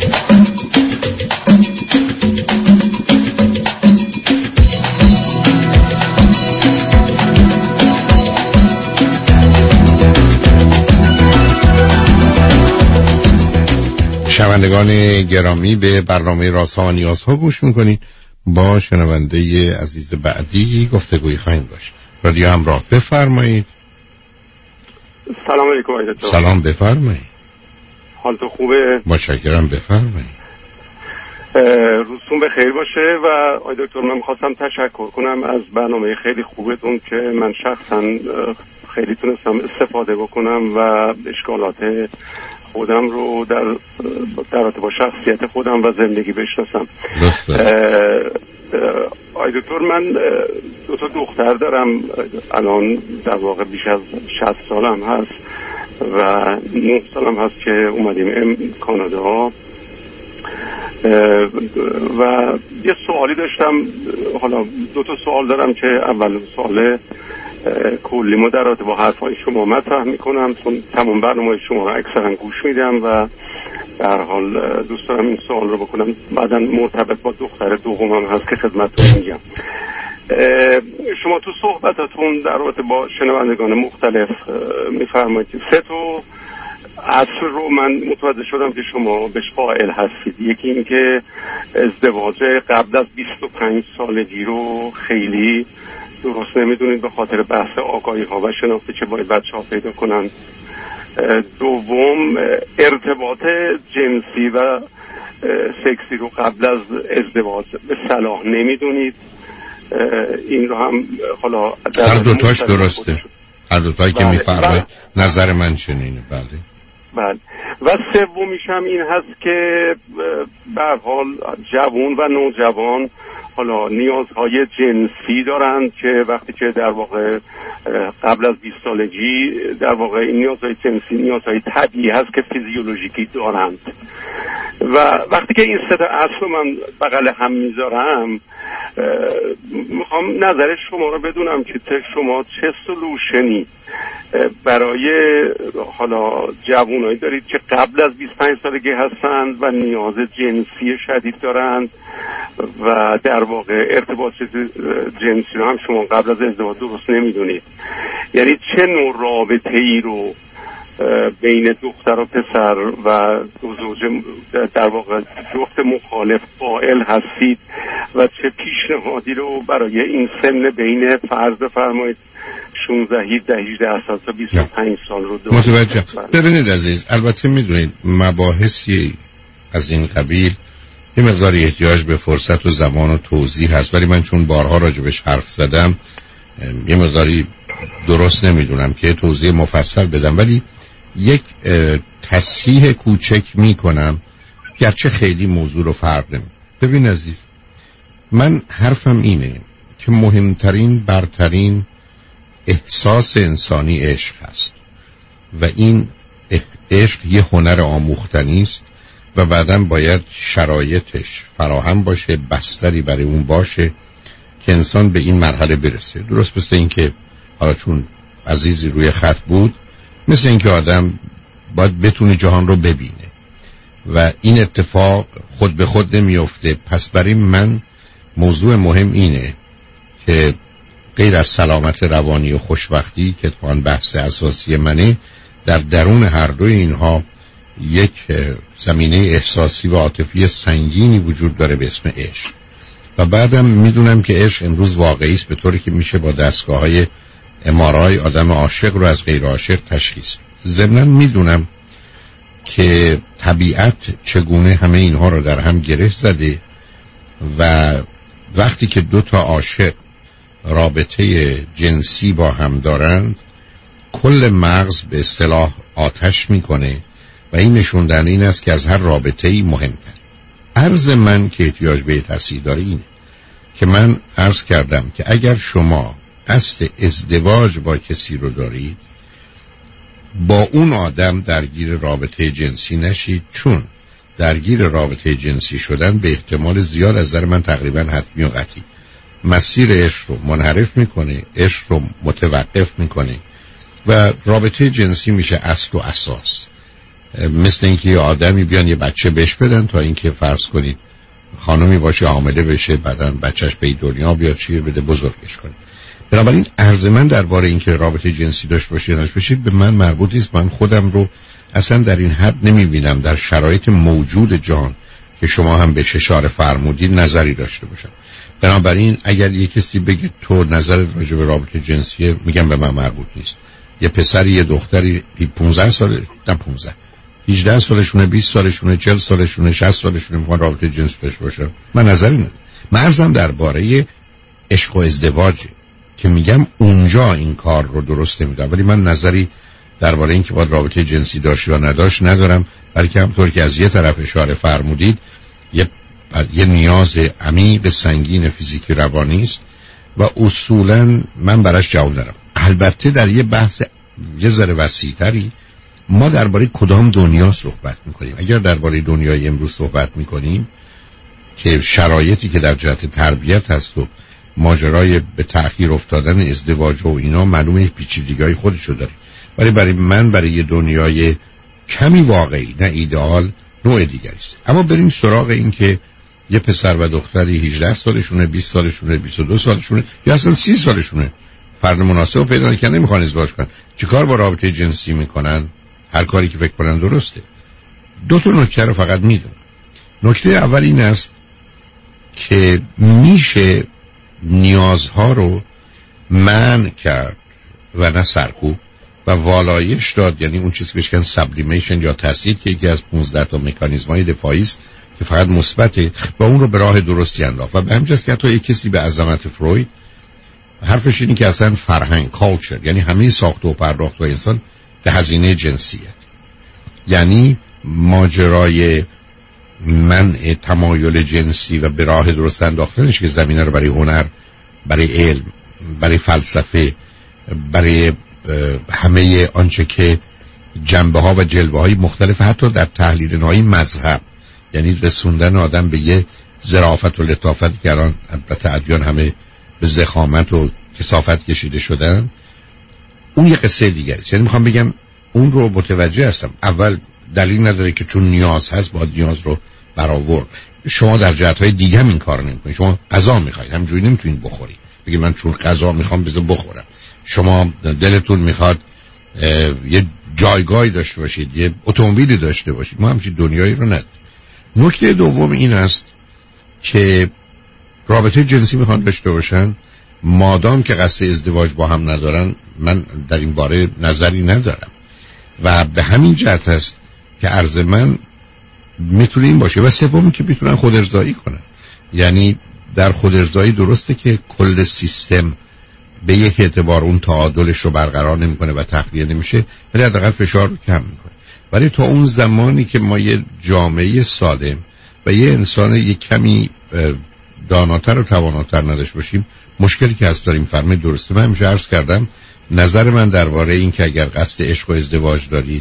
شنوندگان گرامی، به برنامه رازها و نیازها گوش میکنید. با شنونده عزیز بعدی گفتگوی خواهیم داشت. رادیو همراه، بفرمایید. سلام علیکم آقای دکتر. سلام، بفرمایید. حالتون خوبه؟ متشکرم، بفرمایید. روزتون بخیر باشه. و آقای دکتر من میخواستم تشکر کنم از برنامه خیلی خوبتون که من شخصا خیلی تونستم استفاده بکنم و اشکالات خودم رو در در رابطه با شخصیت خودم و زندگی بشناسم. آقای دکتر من دو تا دختر دارم، الان در واقع بیش از شصت سالم هست و نه سالم هست که اومدیم کانادا. و یه سوالی داشتم، حالا دو تا سوال دارم که اول سوال کلی ما در رابطه با حرفای شما مطرح میکنم، چون تمام برنامه شما رو اکثرا گوش میدم و در حال دوست دارم این سوال رو بکنم. بعدا مرتبط با دختر دومم هست که خدمتتون میگم. شما تو صحبتاتون در رابطه با شنوندگان مختلف میفرمایید که سه تا اصل رو من متوجه شدم که شما بهش قائل هستید. یکی این که ازدواج قبل از بیست و پنج سالگی رو خیلی درست نمیدونید به خاطر بحث آگاهی ها و شناختی که باید بچه ها پیدا کنن. دوم، ارتباط جنسی و سکسی رو قبل از ازدواج به صلاح نمیدونید. این رو هم حالا هر دوتاش درسته، هر دوتایی که میفرمایید نظر من چنینه. بله بله. و سومیش هم این هست که به هر حال جوان و نوجوان حالا نیازهای جنسی دارند که وقتی که در واقع قبل از بیست سالگی در واقع این نیازهای جنسی نیازهای طبیعی هست که فیزیولوژیکی دارند. و وقتی که این سه تا اصل من بغل هم میذارم، میخوام نظر شما رو بدونم که شما چه سلوشنی برای حالا جوانایی دارید که قبل از بیست و پنج سالگی هستند و نیاز جنسی شدید دارند و در واقع ارتباط جنسی رو هم شما قبل از ازدواج درست نمیدونید. یعنی چه نوع رابطه ای رو بین دختر و پسر و دو زوج در واقع جفت مخالف قائل هستید و چه پیشنهادی رو برای این سن بین فرض بفرمایید شانزده هجده سال تا بیست و پنج سال رو دارید؟ متوجه. ببینید عزیز، البته میدونید مباحثی از این قبیل یه مقداری احتیاج به فرصت و زمان و توضیح هست، ولی من چون بارها راجبش حرف زدم یه مقداری درست نمیدونم که توضیح مفصل بدم، ولی یک تصحیح کوچک میکنم گرچه خیلی موضوع رو فرق نمی. ببین عزیز، من حرفم اینه که مهمترین برترین احساس انسانی عشق هست و این عشق یه هنر آموختنی است و بعداً باید شرایطش فراهم باشه، بستری برای اون باشه که انسان به این مرحله برسه. درست مثل این که حالا چون عزیزی روی خط بود، مثل این که آدم باید بتونه جهان رو ببینه و این اتفاق خود به خود نمیفته. پس برای من موضوع مهم اینه که غیر از سلامت روانی و خوشبختی که اتفاقاً بحث اساسی منه، در درون هر دوی اینها یک زمینه احساسی و عاطفی سنگینی وجود داره به اسم عشق. و بعدم میدونم که عشق امروز واقعی است، به طوری که میشه با دستگاه‌های ام آر آی آدم عاشق رو از غیر عاشق تشخیص. ضمناً میدونم که طبیعت چگونه همه اینها رو در هم گره زده و وقتی که دو تا عاشق رابطه جنسی با هم دارند، کل مغز به اصطلاح آتش میکنه و این نشوندن این است که از هر رابطه‌ای مهمتر. عرض من که احتیاج به تصحیح داره اینه که من عرض کردم که اگر شما قصد ازدواج با کسی رو دارید، با اون آدم درگیر رابطه جنسی نشید، چون درگیر رابطه جنسی شدن به احتمال زیاد از نظر من تقریبا حتمی و قطعی مسیر عشق رو منحرف میکنه، عشق رو متوقف میکنه و رابطه جنسی میشه اصل و اساس. مثل اینکه یه آدمی بیان یه بچه بهش بدن تا اینکه فرض کنید خانمی باشه حامله بشه، بعدن بچهش به دنیا بیاد چیه بده بزرگش کنه. بنابراین عرض من درباره اینکه رابطه جنسی داشته باشید یا نباشید به من مربوط نیست. من خودم رو اصلا در این حد نمیبینم در شرایط موجود جان که شما هم به اشاره فرمودید نظری داشته باشم. بنابراین اگر یک کسی بگه تو نظر راجع به رابطه جنسیه، میگم به من مربوط نیست. یه پسری یه دختری پانزده سال نه پانزده هجده سالشونه، بیست سالشونه، چهل سالشونه، شصت سالشونه میخوان رابطه جنسی داشته باشن، من نظری ندارم. مرزم درباره عشق و ازدواجه که میگم اونجا این کار رو درست نمیدونم، ولی من نظری درباره اینکه باید رابطه جنسی داشت یا نداشت ندارم، بلکه همطور که از یه طرف اشاره فرمودید یه یه نیاز عمیق سنگین فیزیکی روانی است و اصولا من براش جواب دارم. البته در یه بحث یه ذره وسیع‌تری ما درباره کدام دنیا صحبت میکنیم. اگر درباره دنیای امروز صحبت میکنیم که شرایطی که در جهت تربیت هست و ماجرای به تأخیر افتادن ازدواج و اینا معلومه پیچیدگی‌های خودشو داره، ولی برای من برای یه دنیای کمی واقعی نه ایدئال نوع دیگری است. اما بریم سراغ این که یه پسر و دختری هجده سالشونه، بیست سالشونه، بیست و دو سالشونه یا اصلا سی سالشونه فرد مناسب پیدا نکنن، نمیخوان ازدواج کنن، چیکار با رابطه جنسی میکنن؟ هر کاری که فکر کنن درسته. دو تا نکته رو فقط میدونم. نکته اول این است که میشه نیازها رو منع کرد و نه سرکوب و والایش داد، یعنی اون چیزی که بهش میگن سابلیمیشن یا تسهیل که یکی از پانزده تا مکانیزم‌های دفاعی است که فقط مثبته و اون رو به راه درستی انداخت. و به همین جاست که حتی یک کسی به عظمت فروید حرفش اینه که اصلا فرهنگ کالچر یعنی همه ساخت و پرداخت و انسان به هزینه جنسیت، یعنی ماجرای منع تمایل جنسی و به راه درست انداختنش که زمینه رو برای هنر، برای علم، برای فلسفه، برای همه آنچه که جنبه ها و جلوه های مختلف حتی در تحلیل نهایی مذهب، یعنی رسوندن آدم به یه ظرافت و لطافت که الان البته ادیان همه به ضخامت و کثافت کشیده شدن، اون یه قصه دیگه است. یعنی میخوام بگم اون رو متوجه هستم. اول دلیل نداره که چون نیاز هست باید نیاز رو برآورد. شما در جهت‌های دیگه هم این کار نمی‌کنید. شما غذا می‌خواید، همینجوری نمی‌تونید بخورید. بگید من چون غذا می‌خوام بذار بخورم. شما دلتون می‌خواد یه جایگاهی داشته باشید، یه اتومبیلی داشته باشید. ما همچین دنیایی رو نداریم. نکته دوم این است که رابطه جنسی می‌خوان داشته باشن، مادام که قصد ازدواج با هم ندارن، من در این باره نظری ندارم و به همین جهت است که عرض من میتونه این باشه. و سومی که میتونن خودارضایی کنن، یعنی در خودارضایی درسته که کل سیستم به یک اعتبار اون تعادلش رو برقرار نمیکنه و تخلیه نمیشه، ولی حداقل فشار رو کم میکنه. ولی تا اون زمانی که ما یه جامعه سالم و یه انسان یه کمی داناتر و تواناتر نداشت باشیم، مشکلی که هست داریم فرمه درسته. من همیشه عرض کردم نظر من درباره این که اگر قصد عشق و ازدواج دارید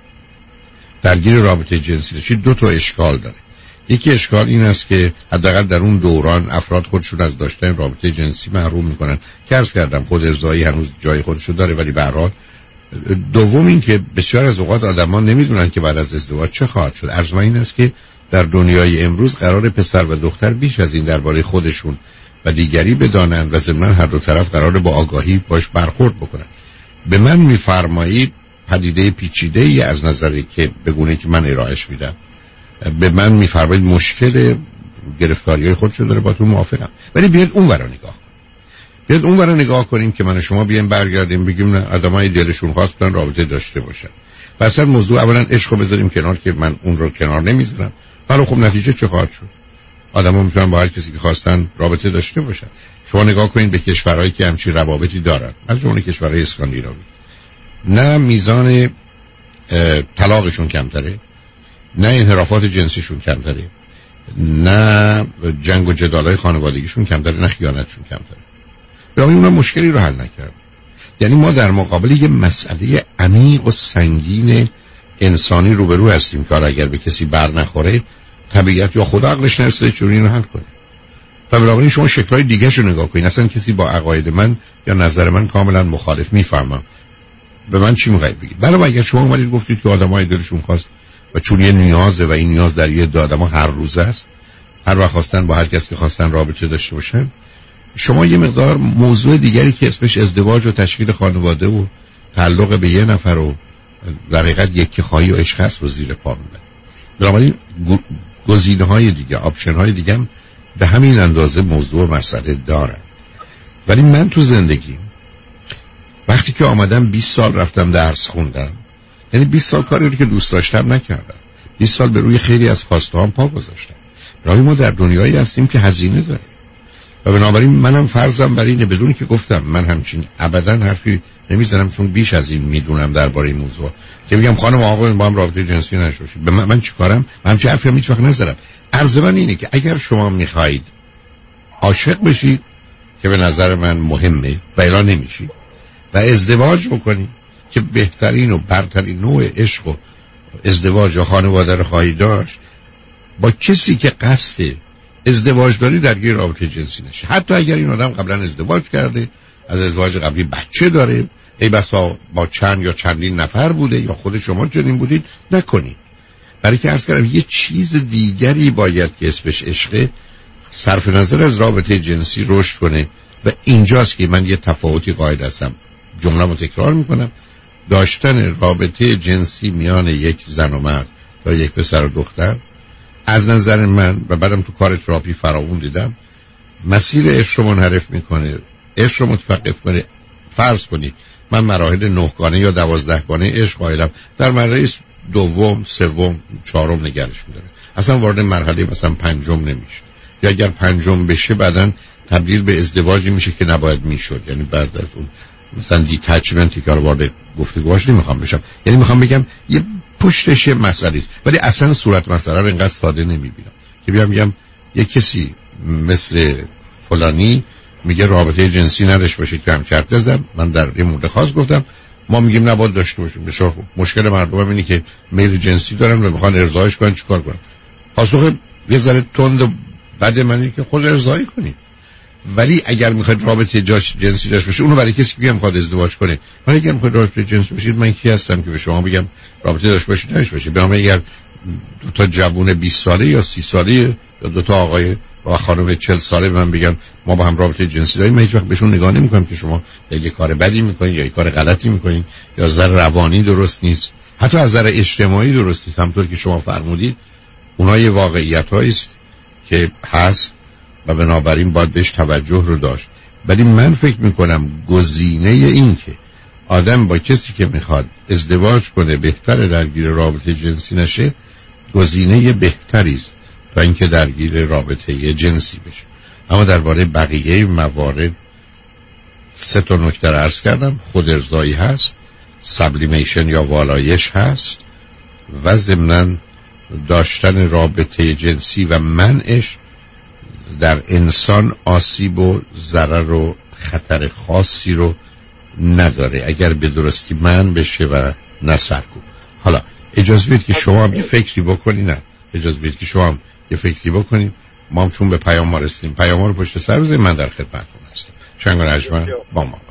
درگیر رابطه جنسی بشید دو تا اشکال داره. یکی اشکال این است که حداقل در اون دوران افراد خودشون از داشتن رابطه جنسی محروم میکنن که عرض کردم خود ارضایی هنوز جای خودشو داره، ولی به هر حال. دوم این که بسیار از اوقات آدما نمیدونن که بعد از ازدواج چه خواهد شد. عرض من این است که در دنیای امروز قرار پسر و دختر بیش از این درباره خودشون و دیگری بدانن و ضمن هر دو طرف قراره با آگاهی باش برخورد بکنن. به من میفرمایید پدیده پیچیده ای از نظری که بگونه که من ارائهش میدم، به من میفرمایید مشکل گرفتاری‌های خودشون داره، با تو موافقم، ولی بیاید اون ور نگاه کنیم. بیاید اون ور نگاه کنیم که من و شما بیایم برگردیم بگیم نه آدمای دلشون خواستن رابطه داشته باشن. اصلا موضوع اولا عشق رو بذاریم کنار که من اون رو کنار نمیذارم. حالا خب نتیجه چه خواهد شد؟ آدم‌ها میتونن با هر کسی که خواستن رابطه داشته باشن. شما نگاه کنید به کشورهایی که همچین روابطی دارن، از جمله کشورهای اسکاندیناوی، نه میزان طلاقشون کمتره، نه انحرافات جنسیشون کمتره، نه جنگ و جدالای خانوادگیشون کمتره، نه خیانتشون کمتره. برای اونا مشکلی رو حل نکرد. یعنی ما در مقابل یه مسئله عمیق و سنگین انسانی روبرو هستیم که اگر به کسی بر نخوره طبیعت یا خدا عقلش نرسیده چون اینو حل کنه. و بنابراین شما شکل‌های دیگه‌ش رو نگاه کنید. اصلا کسی با عقاید من یا نظر من کاملا مخالف، میفهمم به من چی می‌خواید بگید. بله اگر شما اومدید گفتید که آدمای دلشون خواست و چون یه نیازه و این نیاز در یه آدم‌ها هر روزه است، هر وقت خواستن با هر کس که خواستن رابطه داشته باشن، شما یه مقدار موضوع دیگری که اسمش ازدواج و تشکیل خانواده و تعلق به یه نفر و در حقیقت یکی خواهی و عشق هست رو زیر پا می‌برید. بنابراین گزینه‌های دیگه، آپشن‌های دیگه هم به همین اندازه موضوع و مسئله دارن. ولی من تو زندگی وقتی که آمدم بیست سال رفتم درس خوندم، یعنی بیست سال کاری رو که دوست داشتم نکردم، بیست سال به روی خیلی از خواسته هام پا گذاشتم. برای ما در دنیایی هستیم که هزینه داره و بنابراین منم فرضم بر اینه، بدون که گفتم من همچین ابدا حرفی نمیزنم چون بیش از این میدونم درباره این موضوع که بگم خانم آقا با هم رابطه جنسی نشه باشید. به من, من چیکارم؟ من همچین حرفی هم هیچ وقت نزدم. عرض من اینه که اگر شما میخواید عاشق بشید که به نظر من مهمه و الا نمیشید و ازدواج بکنید که بهترین و برترین نوع عشق و ازدواج و خانواده رو خواهید داشت، با کسی که قصد ازدواج داری درگیر رابطه جنسی نشه. حتی اگر این آدم قبلا ازدواج کرده، از ازدواج قبلی بچه داره، ای بسا با چند یا چندین نفر بوده یا خود شما چنین بودید، نکنید. برای که عرض کردم یه چیز دیگری باید که اسمش عشقه صرف نظر از رابطه جنسی رشد کنه و اینجاست که من یه تفاوتی قائل هستم. جمله‌مو تکرار میکنم، داشتن رابطه جنسی میان یک زن و مرد یا یک پسر و دختر از نظر من و بعدم تو کار تراپی فراوون دیدم مسیر عشق رو منحرف میکنه، عشق رو متوقف کنه. فرض کنید من مراحل نهگانه یا دوازدهگانه عشق قائلم، در مرحله دوم، سوم، چهارم نگرش میداره، اصلا وارد مرحله مثلا پنجم نمیشه، یا اگر پنجم بشه بعدن تبدیل به ازدواجی میشه که نباید میشد. یعنی بعد از اون مثلا دیتچمنتی که وارد گفتگوهاش نمیخوام بشم، یعنی میخوام بگم یه پشتش مسئله است، ولی اصلا صورت مسئله رو اینقدر ساده نمیبینم که بیام میگم یه کسی مثل فلانی میگه رابطه جنسی نداشته باشید که هم کرد زدم. من در این مورد خاص گفتم ما میگیم نباید داشته باشیم. بسیار خوب، مشکل مردم هم اینه که میل جنسی دارن و میخوان ارضایش کنن، چیکار کنن؟ پاسخ یه ذره تند و بد منی که خود ارضایی کنید. ولی اگر میخواید رابطه جنسی داشته باشید اونو برای کسی که میخواد ازدواج کنه، ولی اگر میخواید رابطه جنسی باشید من کی هستم که به شما بگم رابطه داشته باشید نشه باشید؟ به اگر دو تا جوون بیست ساله یا سی ساله یا دو تا آقای و خانم چهل ساله من بگن ما با هم رابطه جنسی داریم، من هیچ وقت بهشون نگاه نمیکنم که شما یه کار بدی میکنید یا یه کار غلطی میکنید یا از نظر روانی درست نیست، حتی از نظر اجتماعی درست نیست. همونطور که شما فرمودید اونها یه واقعیتایی است که هست و بنابراین باید بهش توجه رو داشت. ولی من فکر میکنم گزینه این که آدم با کسی که میخواد ازدواج کنه بهتره درگیر رابطه جنسی نشه، گزینه بهتری است تا اینکه درگیر رابطه جنسی بشه. اما درباره بقیه موارد سه تا نکته رو عرض کردم. خود ارضایی هست، سابلیمیشن یا والایش هست و ضمناً داشتن رابطه جنسی و منعش در انسان آسیب و ضرر و خطر خاصی رو نداره اگر به درستی منع بشه و نه سرکوب. حالا اجازه بدید که شما هم یه فکری بکنید. نه اجازه بدید که شما هم یه فکری بکنید. ما هم چون به پیام ما رسیدیم پیام رو پشت سر بزنید. من در خدمتتون هستم. چنگ و نجمن با ما.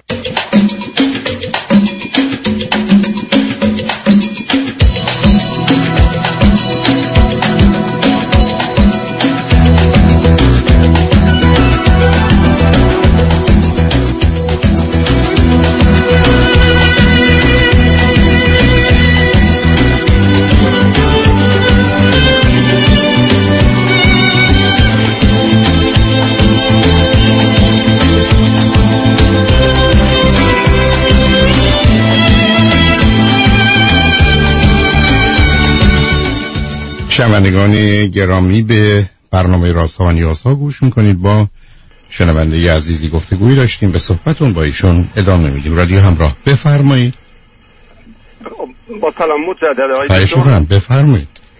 شنوندگان گرامی به برنامه رازها و نیازها گوش میکنید. با شنونده عزیزی گفتگویی داشتیم، به صحبتون با ایشون ادامه میدیم. رادیو همراه، بفرمایید. با سلام مجدد آقای دکتر. بفرمایید.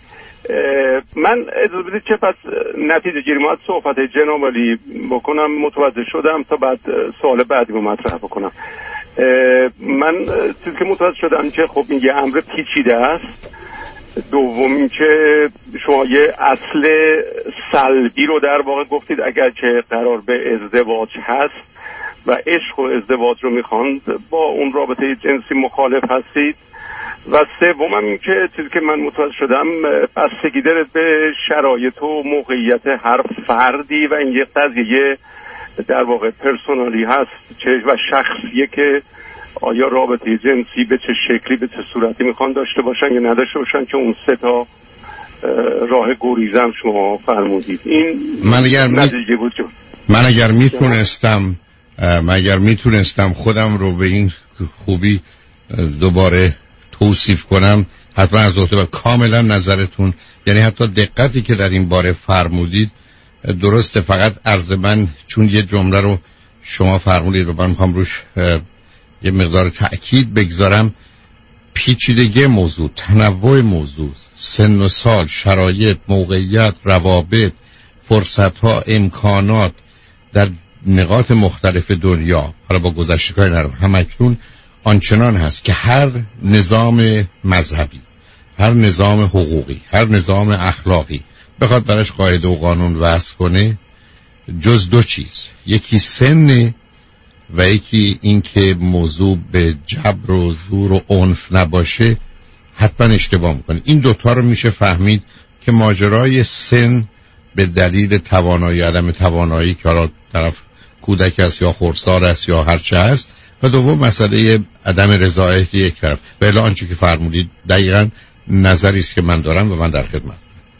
من اجازه بدید که پس نتیجه گیری ما از صحبت جناب علی بکنم، متوجه شدم تا بعد سوال بعدی رو مطرح بکنم. من چیزی که متوجه شدم که خب این یه امر پیچیده است. دوم این که شما یه اصل سلبی رو در واقع گفتید، اگر که قرار به ازدواج هست و عشق و ازدواج رو میخواند با اون رابطه جنسی مخالف هستید. و سوم هم این که چیزی که من متوجه شدم بستگی داره به شرایط و موقعیت هر فردی و این یه قضیه در واقع پرسونالی هست چه و شخصیه که آیا رابطه جنسی به چه شکلی به چه صورتی میخوان داشته باشن یا نداشته باشن، که اون سه تا راه گریزم شما فرمودید. این من اگر می... بود جو. من اگر میتونستم من اگر میتونستم خودم رو به این خوبی دوباره توصیف کنم حتما از نقطه کاملا نظرتون، یعنی حتی دقتی که در این باره فرمودید درسته، فقط عرض من چون یه جمله رو شما فرمودید و من میخوام روش یه مقدار تأکید بگذارم. پیچیدگی موضوع، تنوع موضوع، سن و سال، شرایط، موقعیت، روابط، فرصت‌ها، امکانات در نقاط مختلف دنیا، حالا با گذشته کاری ندارم، همکنون آنچنان هست که هر نظام مذهبی، هر نظام حقوقی، هر نظام اخلاقی بخواد براش قاعده و قانون وضع کنه جز دو چیز، یکی سن و یکی این که موضوع به جبر و زور و عنف نباشه، حتما اشتباه میکنه. این دوتا رو میشه فهمید که ماجرای سن به دلیل توانایی عدم توانایی که حالا طرف کودک است یا خردسال است یا هر چه هست، و دوم مسئله عدم رضایت یک طرف. ولی آنچه که فرمودید دقیقاً نظری است که من دارم و من در خدمت.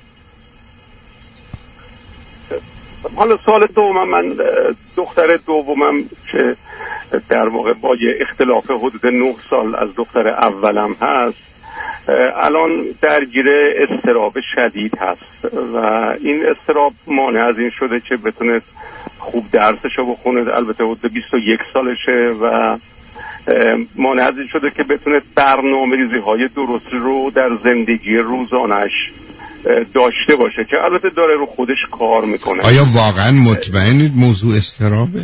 حالا سال دومم، من دختر دومم که در واقع با یه اختلاف حدود نه سال از دختر اولم هست، الان درگیر اضطراب شدید هست و این اضطراب مانع از این شده که بتونه خوب درسشو بخونه. البته حدود بیست و یک سالشه و مانع از این شده که بتونه برنامه‌ریزی های درست رو در زندگی روزانش داشته باشه، که البته داره رو خودش کار میکنه. آیا واقعا مطمئنید موضوع اضطرابه؟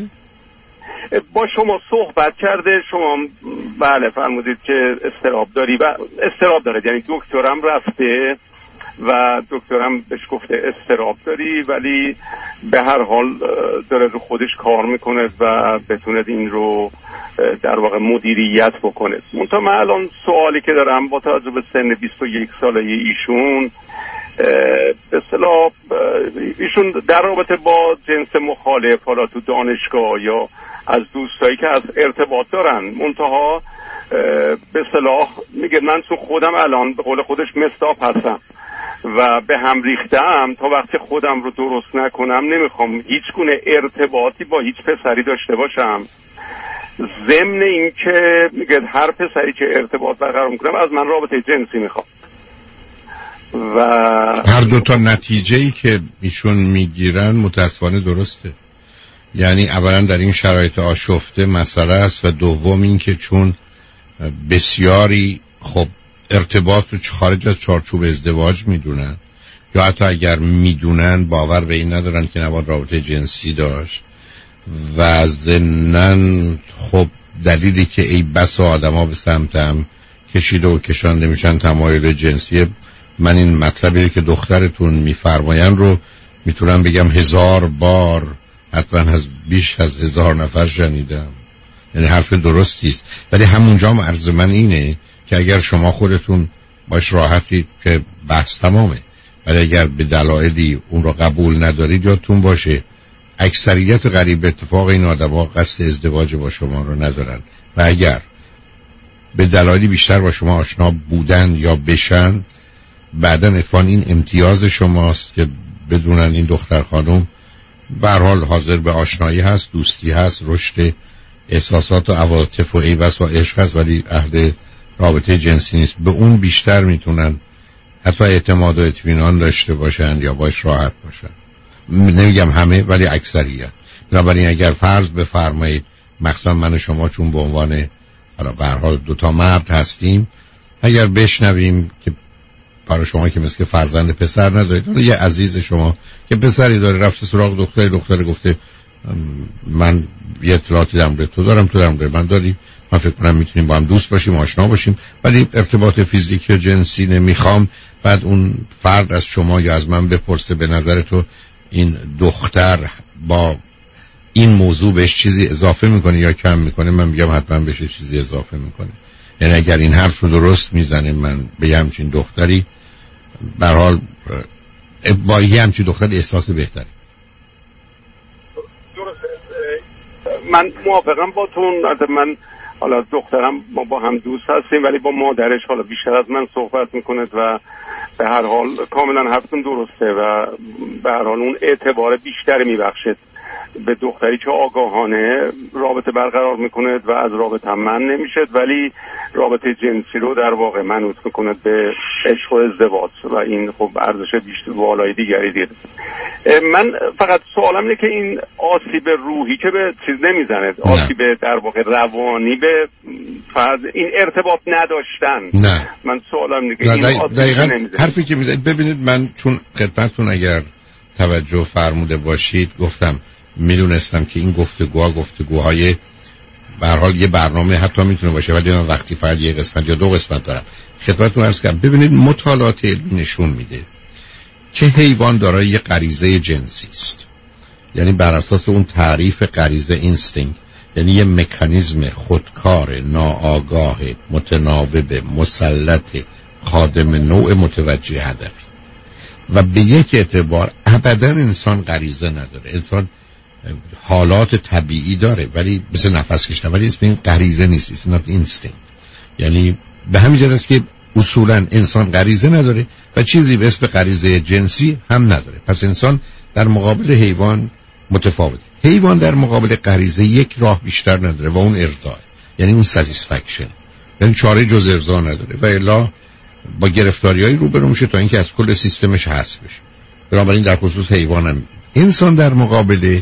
با شما صحبت کرده، شما بله فرمودید که اضطراب داری و اضطراب داره، یعنی دکترم رفته و دکترم بهش گفته اضطراب داری، ولی به هر حال داره رو خودش کار میکنه و بتونه این رو در واقع مدیریت بکنه. منتها من الان سوالی که دارم با توجه به سن بیست و یک ساله ایشون، به اصطلاح ایشون در رابطه با جنس مخالف حالا تو دانشگاه یا از دوستایی که از ارتباط دارن، منتها به اصطلاح میگه من تو خودم الان به قول خودش مصداق هستم و به هم ریختم، تا وقتی خودم رو درست نکنم نمیخوام هیچ گونه ارتباطی با هیچ پسری داشته باشم. ضمن این که میگه هر پسری که ارتباط برقرار میکنم از من رابطه جنسی میخوام. و هر دو تا نتیجه‌ای که ایشون میگیرن متاسفانه درسته. یعنی اولا در این شرایط آشفته مسئله است و دوم این که چون بسیاری خب ارتباط رو خارج از چارچوب ازدواج میدونن یا حتی اگر میدونن باور به این ندارن که نباید رابطه جنسی داشت و ضمناً خب دلیلی که ای بس آدم ها به سمتم کشیده و کشانده میشن تمایل جنسی، من این مطلبی که دخترتون میفرماین رو میتونم بگم هزار بار، حتما از بیش از هزار نفر شنیدم. یعنی حرف درستی است، ولی همونجا هم عرض من اینه که اگر شما خودتون باش راحتی که بحث تمامه، ولی اگر به دلایلی اون رو قبول ندارید یادتون باشه اکثریت غریب اتفاق این آدم‌ها قصد ازدواج با شما رو ندارن و اگر به دلایلی بیشتر با شما آشنا بودن یا بشن، بعداً اتفاقاً این امتیاز شماست که بدونن این دختر خانم به هر حال حاضر به آشنایی هست، دوستی هست، رشد احساسات و عواطف و ایوس و عشق هست، ولی اهل رابطه جنسی نیست. به اون بیشتر میتونن حتی اعتماد و اطمینان داشته باشن یا باش راحت باشن. نمیگم همه ولی اکثریت. بنابراین اگر فرض بفرمایید مخصوصا من و شما چون به عنوان حالا به هر حال دو تا مرد هستیم، اگر بشنویم که برای شما که مثل فرزند پسر ندارید، یه عزیز شما که پسری داره رفته سراغ دختری، دختر گفته من یه اطلاعاتی در مورد تو دارم، تو در مورد من داری، من فکر کنم میتونیم با هم دوست باشیم، آشنا باشیم، ولی ارتباط فیزیکی و جنسی نمیخوام. بعد اون فرد از شما یا از من بپرسه به نظر تو این دختر با این موضوع بهش چیزی اضافه میکنه یا کم میکنه؟ من میگم حتما بهش چیزی اضافه میکنه. یعنی اگر این حرف رو درست میزنه من به همچین دختری به هر حال با یه همچین دختری احساس بهتری. من موافقم با تو. من حالا دخترم ما با هم دوست هستیم ولی با مادرش حالا بیشتر از من صحبت میکنه و به هر حال کاملا حرفتون درسته و به هر حال اون اعتبار بیشتری میبخشه به دختری که آگاهانه رابطه برقرار میکنه و از رابطه هم من نمیشه ولی رابطه جنسی رو در واقع منوط میکنه به عشق و ازدواج و این خب ارزش بیشتر والای دیگری دید. من فقط سوالم اینه که این آسیب روحی که به چیز نمیزنه، آسیب در واقع روانی به فرض این ارتباط نداشتن، نه من سوالم اینه که این آسیب نمیزنه. حرفی که میزنید ببینید، من چون خدمتتون اگر توجه فرموده باشید گفتم میدونستم که این گفتگوها گفتگوهای به هر حال یه برنامه حتی میتونه باشه ولی من وقتی فقط یه قسمت یا دو قسمت دارم خدمتتون عرض کردم. ببینید مطالعات علمی نشون میده که حیوان دارای یه غریزه جنسی است، یعنی بر اساس اون تعریف غریزه اینستینکت، یعنی یه مکانیزم خودکار ناآگاه متناوب مسلط خادم نوع متوجه هدفی و به یک اعتبار ابدا انسان غریزه نداره. انسان حالات طبیعی داره ولی مثل نفس کشیدن، ولی اسم این غریزه نیست، it's not instinct. یعنی به همین جهت است که اصولا انسان غریزه نداره و چیزی به اسم غریزه جنسی هم نداره. پس انسان در مقابل حیوان متفاوته. حیوان در مقابل غریزه یک راه بیشتر نداره و اون ارضا، یعنی اون ساتیسفکشن، یعنی چاره جز ارضا نداره و الا با گرفتاریایی روبرو میشه تا اینکه از کل سیستمش حذف بشه. بنابراین در خصوص حیوان هم انسان در مقابل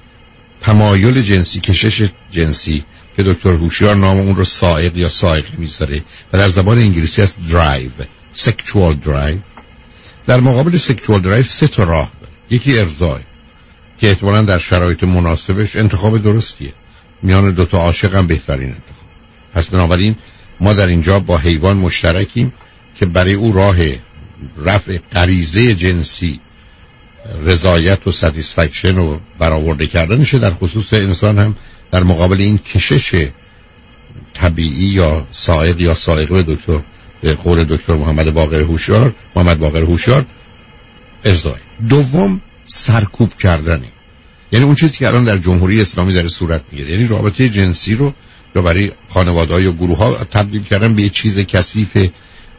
تمایل جنسی، کشش جنسی که دکتر هوشیار نام اون رو سائق یا سائقه میذاره و در زبان انگلیسی است درایو، سکشوال درایو. در مقابل سکشوال درایو سه تا راه داره. یکی ارضا که احتمالاً در شرایط مناسبش انتخاب درستیه، میان دو تا عاشق هم بهترین انتخاب. پس بنابراین ما در اینجا با حیوان مشترکیم که برای او راه رفع غریزه جنسی رضایت و ساتیسفکشن و برآورده کردنشه. در خصوص انسان هم در مقابل این کشش طبیعی یا سائق یا سائقه دکتر به قول دکتر محمد باقر هوشیار محمد باقر هوشیار ارضای. دوم سرکوب کردنه، یعنی اون چیزی که الان در جمهوری اسلامی در صورت میگیره، یعنی رابطه جنسی رو یا برای خانواده‌ها یا گروه‌ها تبدیل کردن به یه چیز کثیف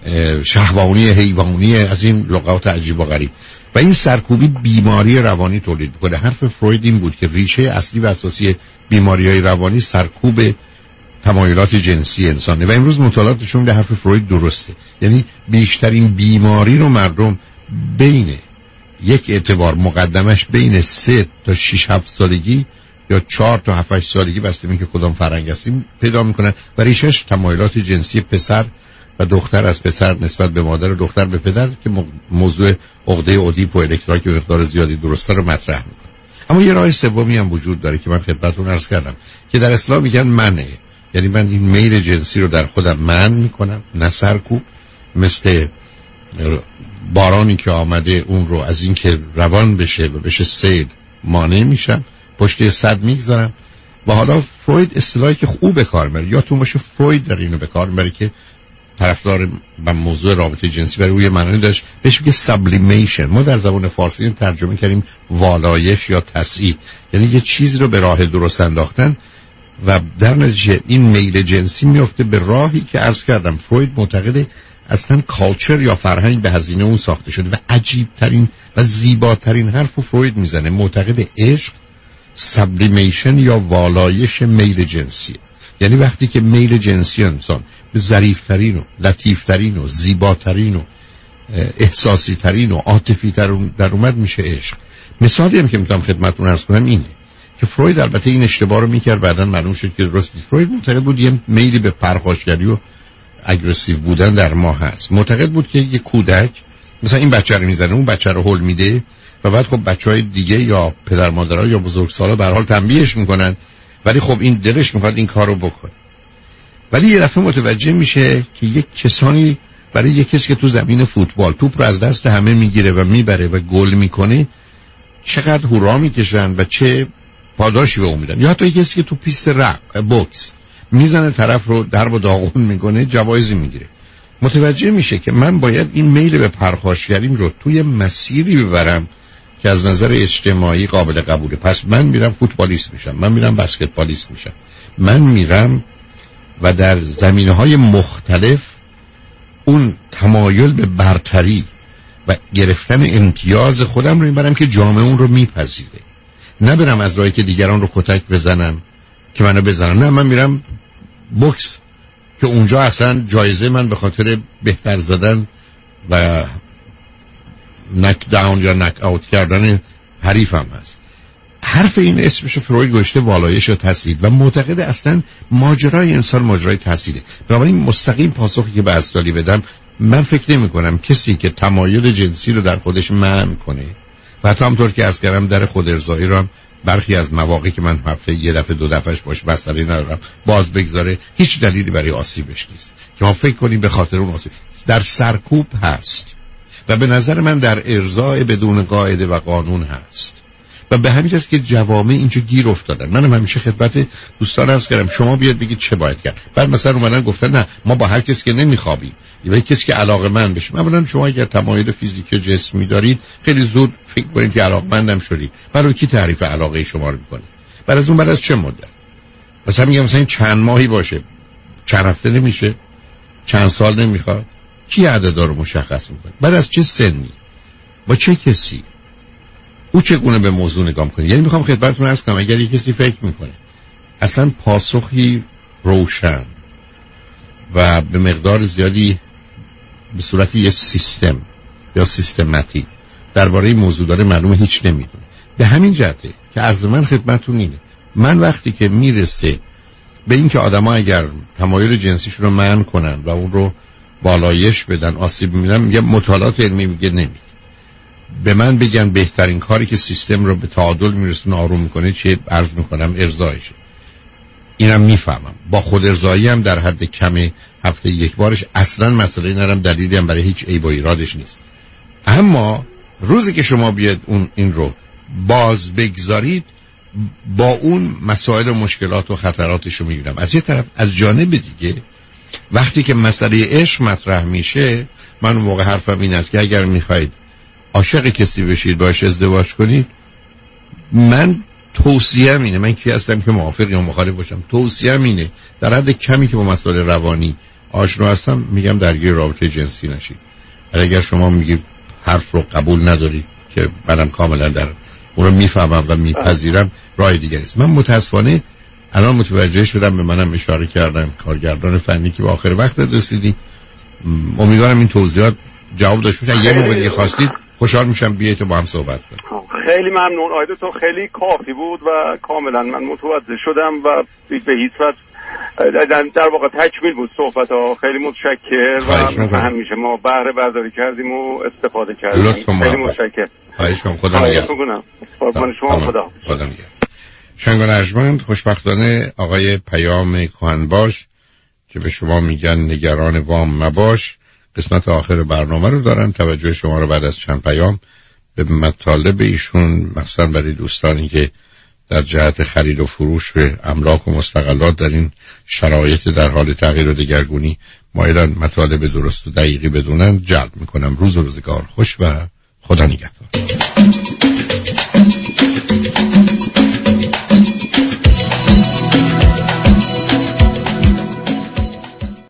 شهوانی حیوانی از این لغات عجیب و غریب و این سرکوبی بیماری روانی تولید می‌کنه. حرف فروید این بود که ریشه اصلی و اساسی بیماری‌های روانی سرکوب تمایلات جنسی انسانه و امروز مطالعات نشون میده حرف فروید درسته. یعنی بیشترین بیماری رو مردم بین یک اعتبار مقدمش بین سه تا شش هفت سالگی یا چهار تا هفت هشت سالگی بسته به که کدام فرهنگ هستیم پیدا میکنن و ریشش تمایلات جنسی پسر و دختر از پسر نسبت به مادر و دختر به پدر که موضوع عقده اودیپ و الکترا که مقدار زیادی درسته رو مطرح میکنه. اما یه راه سومی هم وجود داره که من خدمتتون عرض کردم که در اسلام میگن منه، یعنی من این میل جنسی رو در خودم منع میکنم، نه سرکوب، مثل بارانی که آمده اون رو از این که روان بشه و بشه سید مانع میشم، پشت صد میگذارم. و حالا فروید اصطلاحی که خوب به کار میبره یا تو باشه فروید در اینو به کار میبره که طرفدار با موضوع رابطه جنسی برای روی معنی داشت، بهش میگه سابلیمیشن. ما در زبان فارسی ترجمه کردیم والایش یا تسعید، یعنی یه چیزی رو به راه درست انداختن و در نتیجه این میل جنسی میفته به راهی که عرض کردم فروید معتقده اصلا کالچر یا فرهنگ به هزینه اون ساخته شده. و عجیب ترین و زیباترین حرف فروید میزنه، معتقد عشق سابلیمیشن یا والایش میل جنسی، یعنی وقتی که میل جنسی انسان به ظریفترین و لطیفترین و زیباترین و احساسی ترین و عاطفی ترین در اومد میشه عشق. مثالی هم که میتونم خدمتتون عرض کنم اینه که فروید البته این اشتباه رو میکرد، بعداً معلوم شد که درست نیست. فروید معتقد بود یه میلی به پرخاشگری و اگریسیو بودن در ما هست. معتقد بود که یه کودک مثلا این بچه رو میزنه، اون بچه رو هول میده و بعد خب بچهای دیگه یا پدر مادرها یا بزرگسالا به هر حال تنبیهش میکنن، ولی خب این دلش میخواد این کارو بکنه. ولی یه دفعه متوجه میشه که یک کسانی برای یک کسی که تو زمین فوتبال توپ رو از دست همه میگیره و میبره و گل میکنه چقدر هورا میکشن و چه پاداشی به اون میدن. یا حتی یک کسی که تو پیست رق بوکس میزنه طرف رو در و داغون میکنه جوایزی میگیره. متوجه میشه که من باید این میل به پرخاشگریم رو توی مسیری ببرم که از نظر اجتماعی قابل قبوله. پس من میرم فوتبالیست میشم، من میرم بسکتبالیست میشم، من میرم و در زمینه‌های مختلف اون تمایل به برتری و گرفتن امتیاز خودم رو میبرم که جامعه اون رو میپذیره. نبرم از راهی که دیگران رو کتک بزنم که منو بزنن، نه من میرم بوکس که اونجا اصلا جایزه من به خاطر بهتر زدن و نک داون یا نک اوت کردن حریفم هست. حرف این اسمش فروید گذاشته والایش و تحصیل و معتقد اصلا ماجرای انسان ماجرای تحصیله. بنابراین مستقیم پاسخی که به استالی بدم، من فکر نمی کنم کسی که تمایل جنسی رو در خودش منع کنه و حتی همطور که عرض کردم در خود ارضایی رو هم برخی از مواقعی که من هفته یه دفعه دو دفعهش باش مسئله ندارم باز بگذاره، هیچ دلیلی برای آسیبش نیست که ما فکر کنیم به خاطر اون آسیب. در سرکوب هست و به نظر من در ارضای بدون قاعده و قانون هست و به همین جاست که جوامع اینجا گیر افتادن. منم همیشه خدمت دوستان عرض کردم شما بیاد بگید چه باید کرد، بعد مثلا اومدن گفتن نه ما با هر کسی که نمیخوابیم یا کسی که علاقه‌مند بشه. اولا شما اگر تمایل فیزیکی و جسمی دارید خیلی زود فکر کنید که علاقه‌مندم شدید. برای کی تعریف علاقه شما رو میکنه؟ بعد از اون بعد از چه مدت؟ مثلا میگم مثلا چند ماهی باشه، چند هفته نمیشه، چند سال نمیخواد، کی عددا رو مشخص میکنه؟ بعد از چه سنی، با چه کسی، او چگونه به موضوع نگاه میکنه؟ یعنی میخوام خدمتتون عرض کنم اگر یک کسی فکر میکنه اصلا پاسخی روشن و به مقدار زیادی به صورت یه سیستم یا سیستماتیک درباره این موضوع داره، معلومه هیچ نمیدونه. به همین جهته که عرض من خدمتتون اینه، من وقتی که میرسه به این که آدما اگر تمایل جنسیشون رو منع کنن و اون رو بالایش بدن آسیب میدن، میگه مطالعات علمی میگه نمیگه. به من بگن بهترین کاری که سیستم رو به تعادل میرسونه آروم میکنه چیه؟ عرض میکنم ارضایشه. اینم میفهمم، با خود ارضایی هم در حد کم هفته یک بارش اصلا مسئله نرم، دلیلی هم برای هیچ عیب و ایرادش نیست. اما روزی که شما بیاد اون این رو باز بگذارید، با اون مسائل و مشکلات و خطراتش رو میبینم. از یه طرف از جانب دیگه وقتی که مسئله عشق مطرح میشه، من اون موقع حرفم این است که اگر میخواید عاشق کسی بشید باش ازدواج کنید، من توصیه‌ام اینه، من کی هستم که موافق یا مخالف باشم، توصیه‌ام اینه در حد کمی که با مسائل روانی آشنا هستم میگم درگیر رابطه جنسی نشید. اگر شما میگید حرف رو قبول ندارید که منم کاملا در اون رو میفهمم و میپذیرم، راه دیگری است. من متاسفانه الان متوجه شدم، به منم اشاره کردم کارگردان فنی که به آخر وقت رسیدی. امیدوارم این توضیحات جواب داشت باشه. اگر موقعی خواستید خوشحال میشم بیایید با هم صحبت کنیم. خیلی ممنون. آیده تو خیلی کافی بود و کاملا من متوجه شدم و به هیچ وجه در واقع تکمیل بود صحبت ها. خیلی متشکر و همیشه ما بهره برداری کردیم و استفاده کردیم. خیلی متشکر. خواهش می‌کنم. خدا نگهدار. قربان شما. خدا. خدا نگهدار. شنگان ارجمند، خوشبختانه آقای پیام کهنباش که به شما میگن نگران وام مباش قسمت آخر برنامه رو دارن. توجه شما رو بعد از چند پیام به مطالب ایشون مخصوصا برای دوستانی که در جهت خرید و فروش املاک و مستقلات در این شرایط در حال تغییر و دگرگونی مایلن مطالب درست و دقیقی بدونن جلب میکنم. روز و روزگار خوش و خدا نگهدار.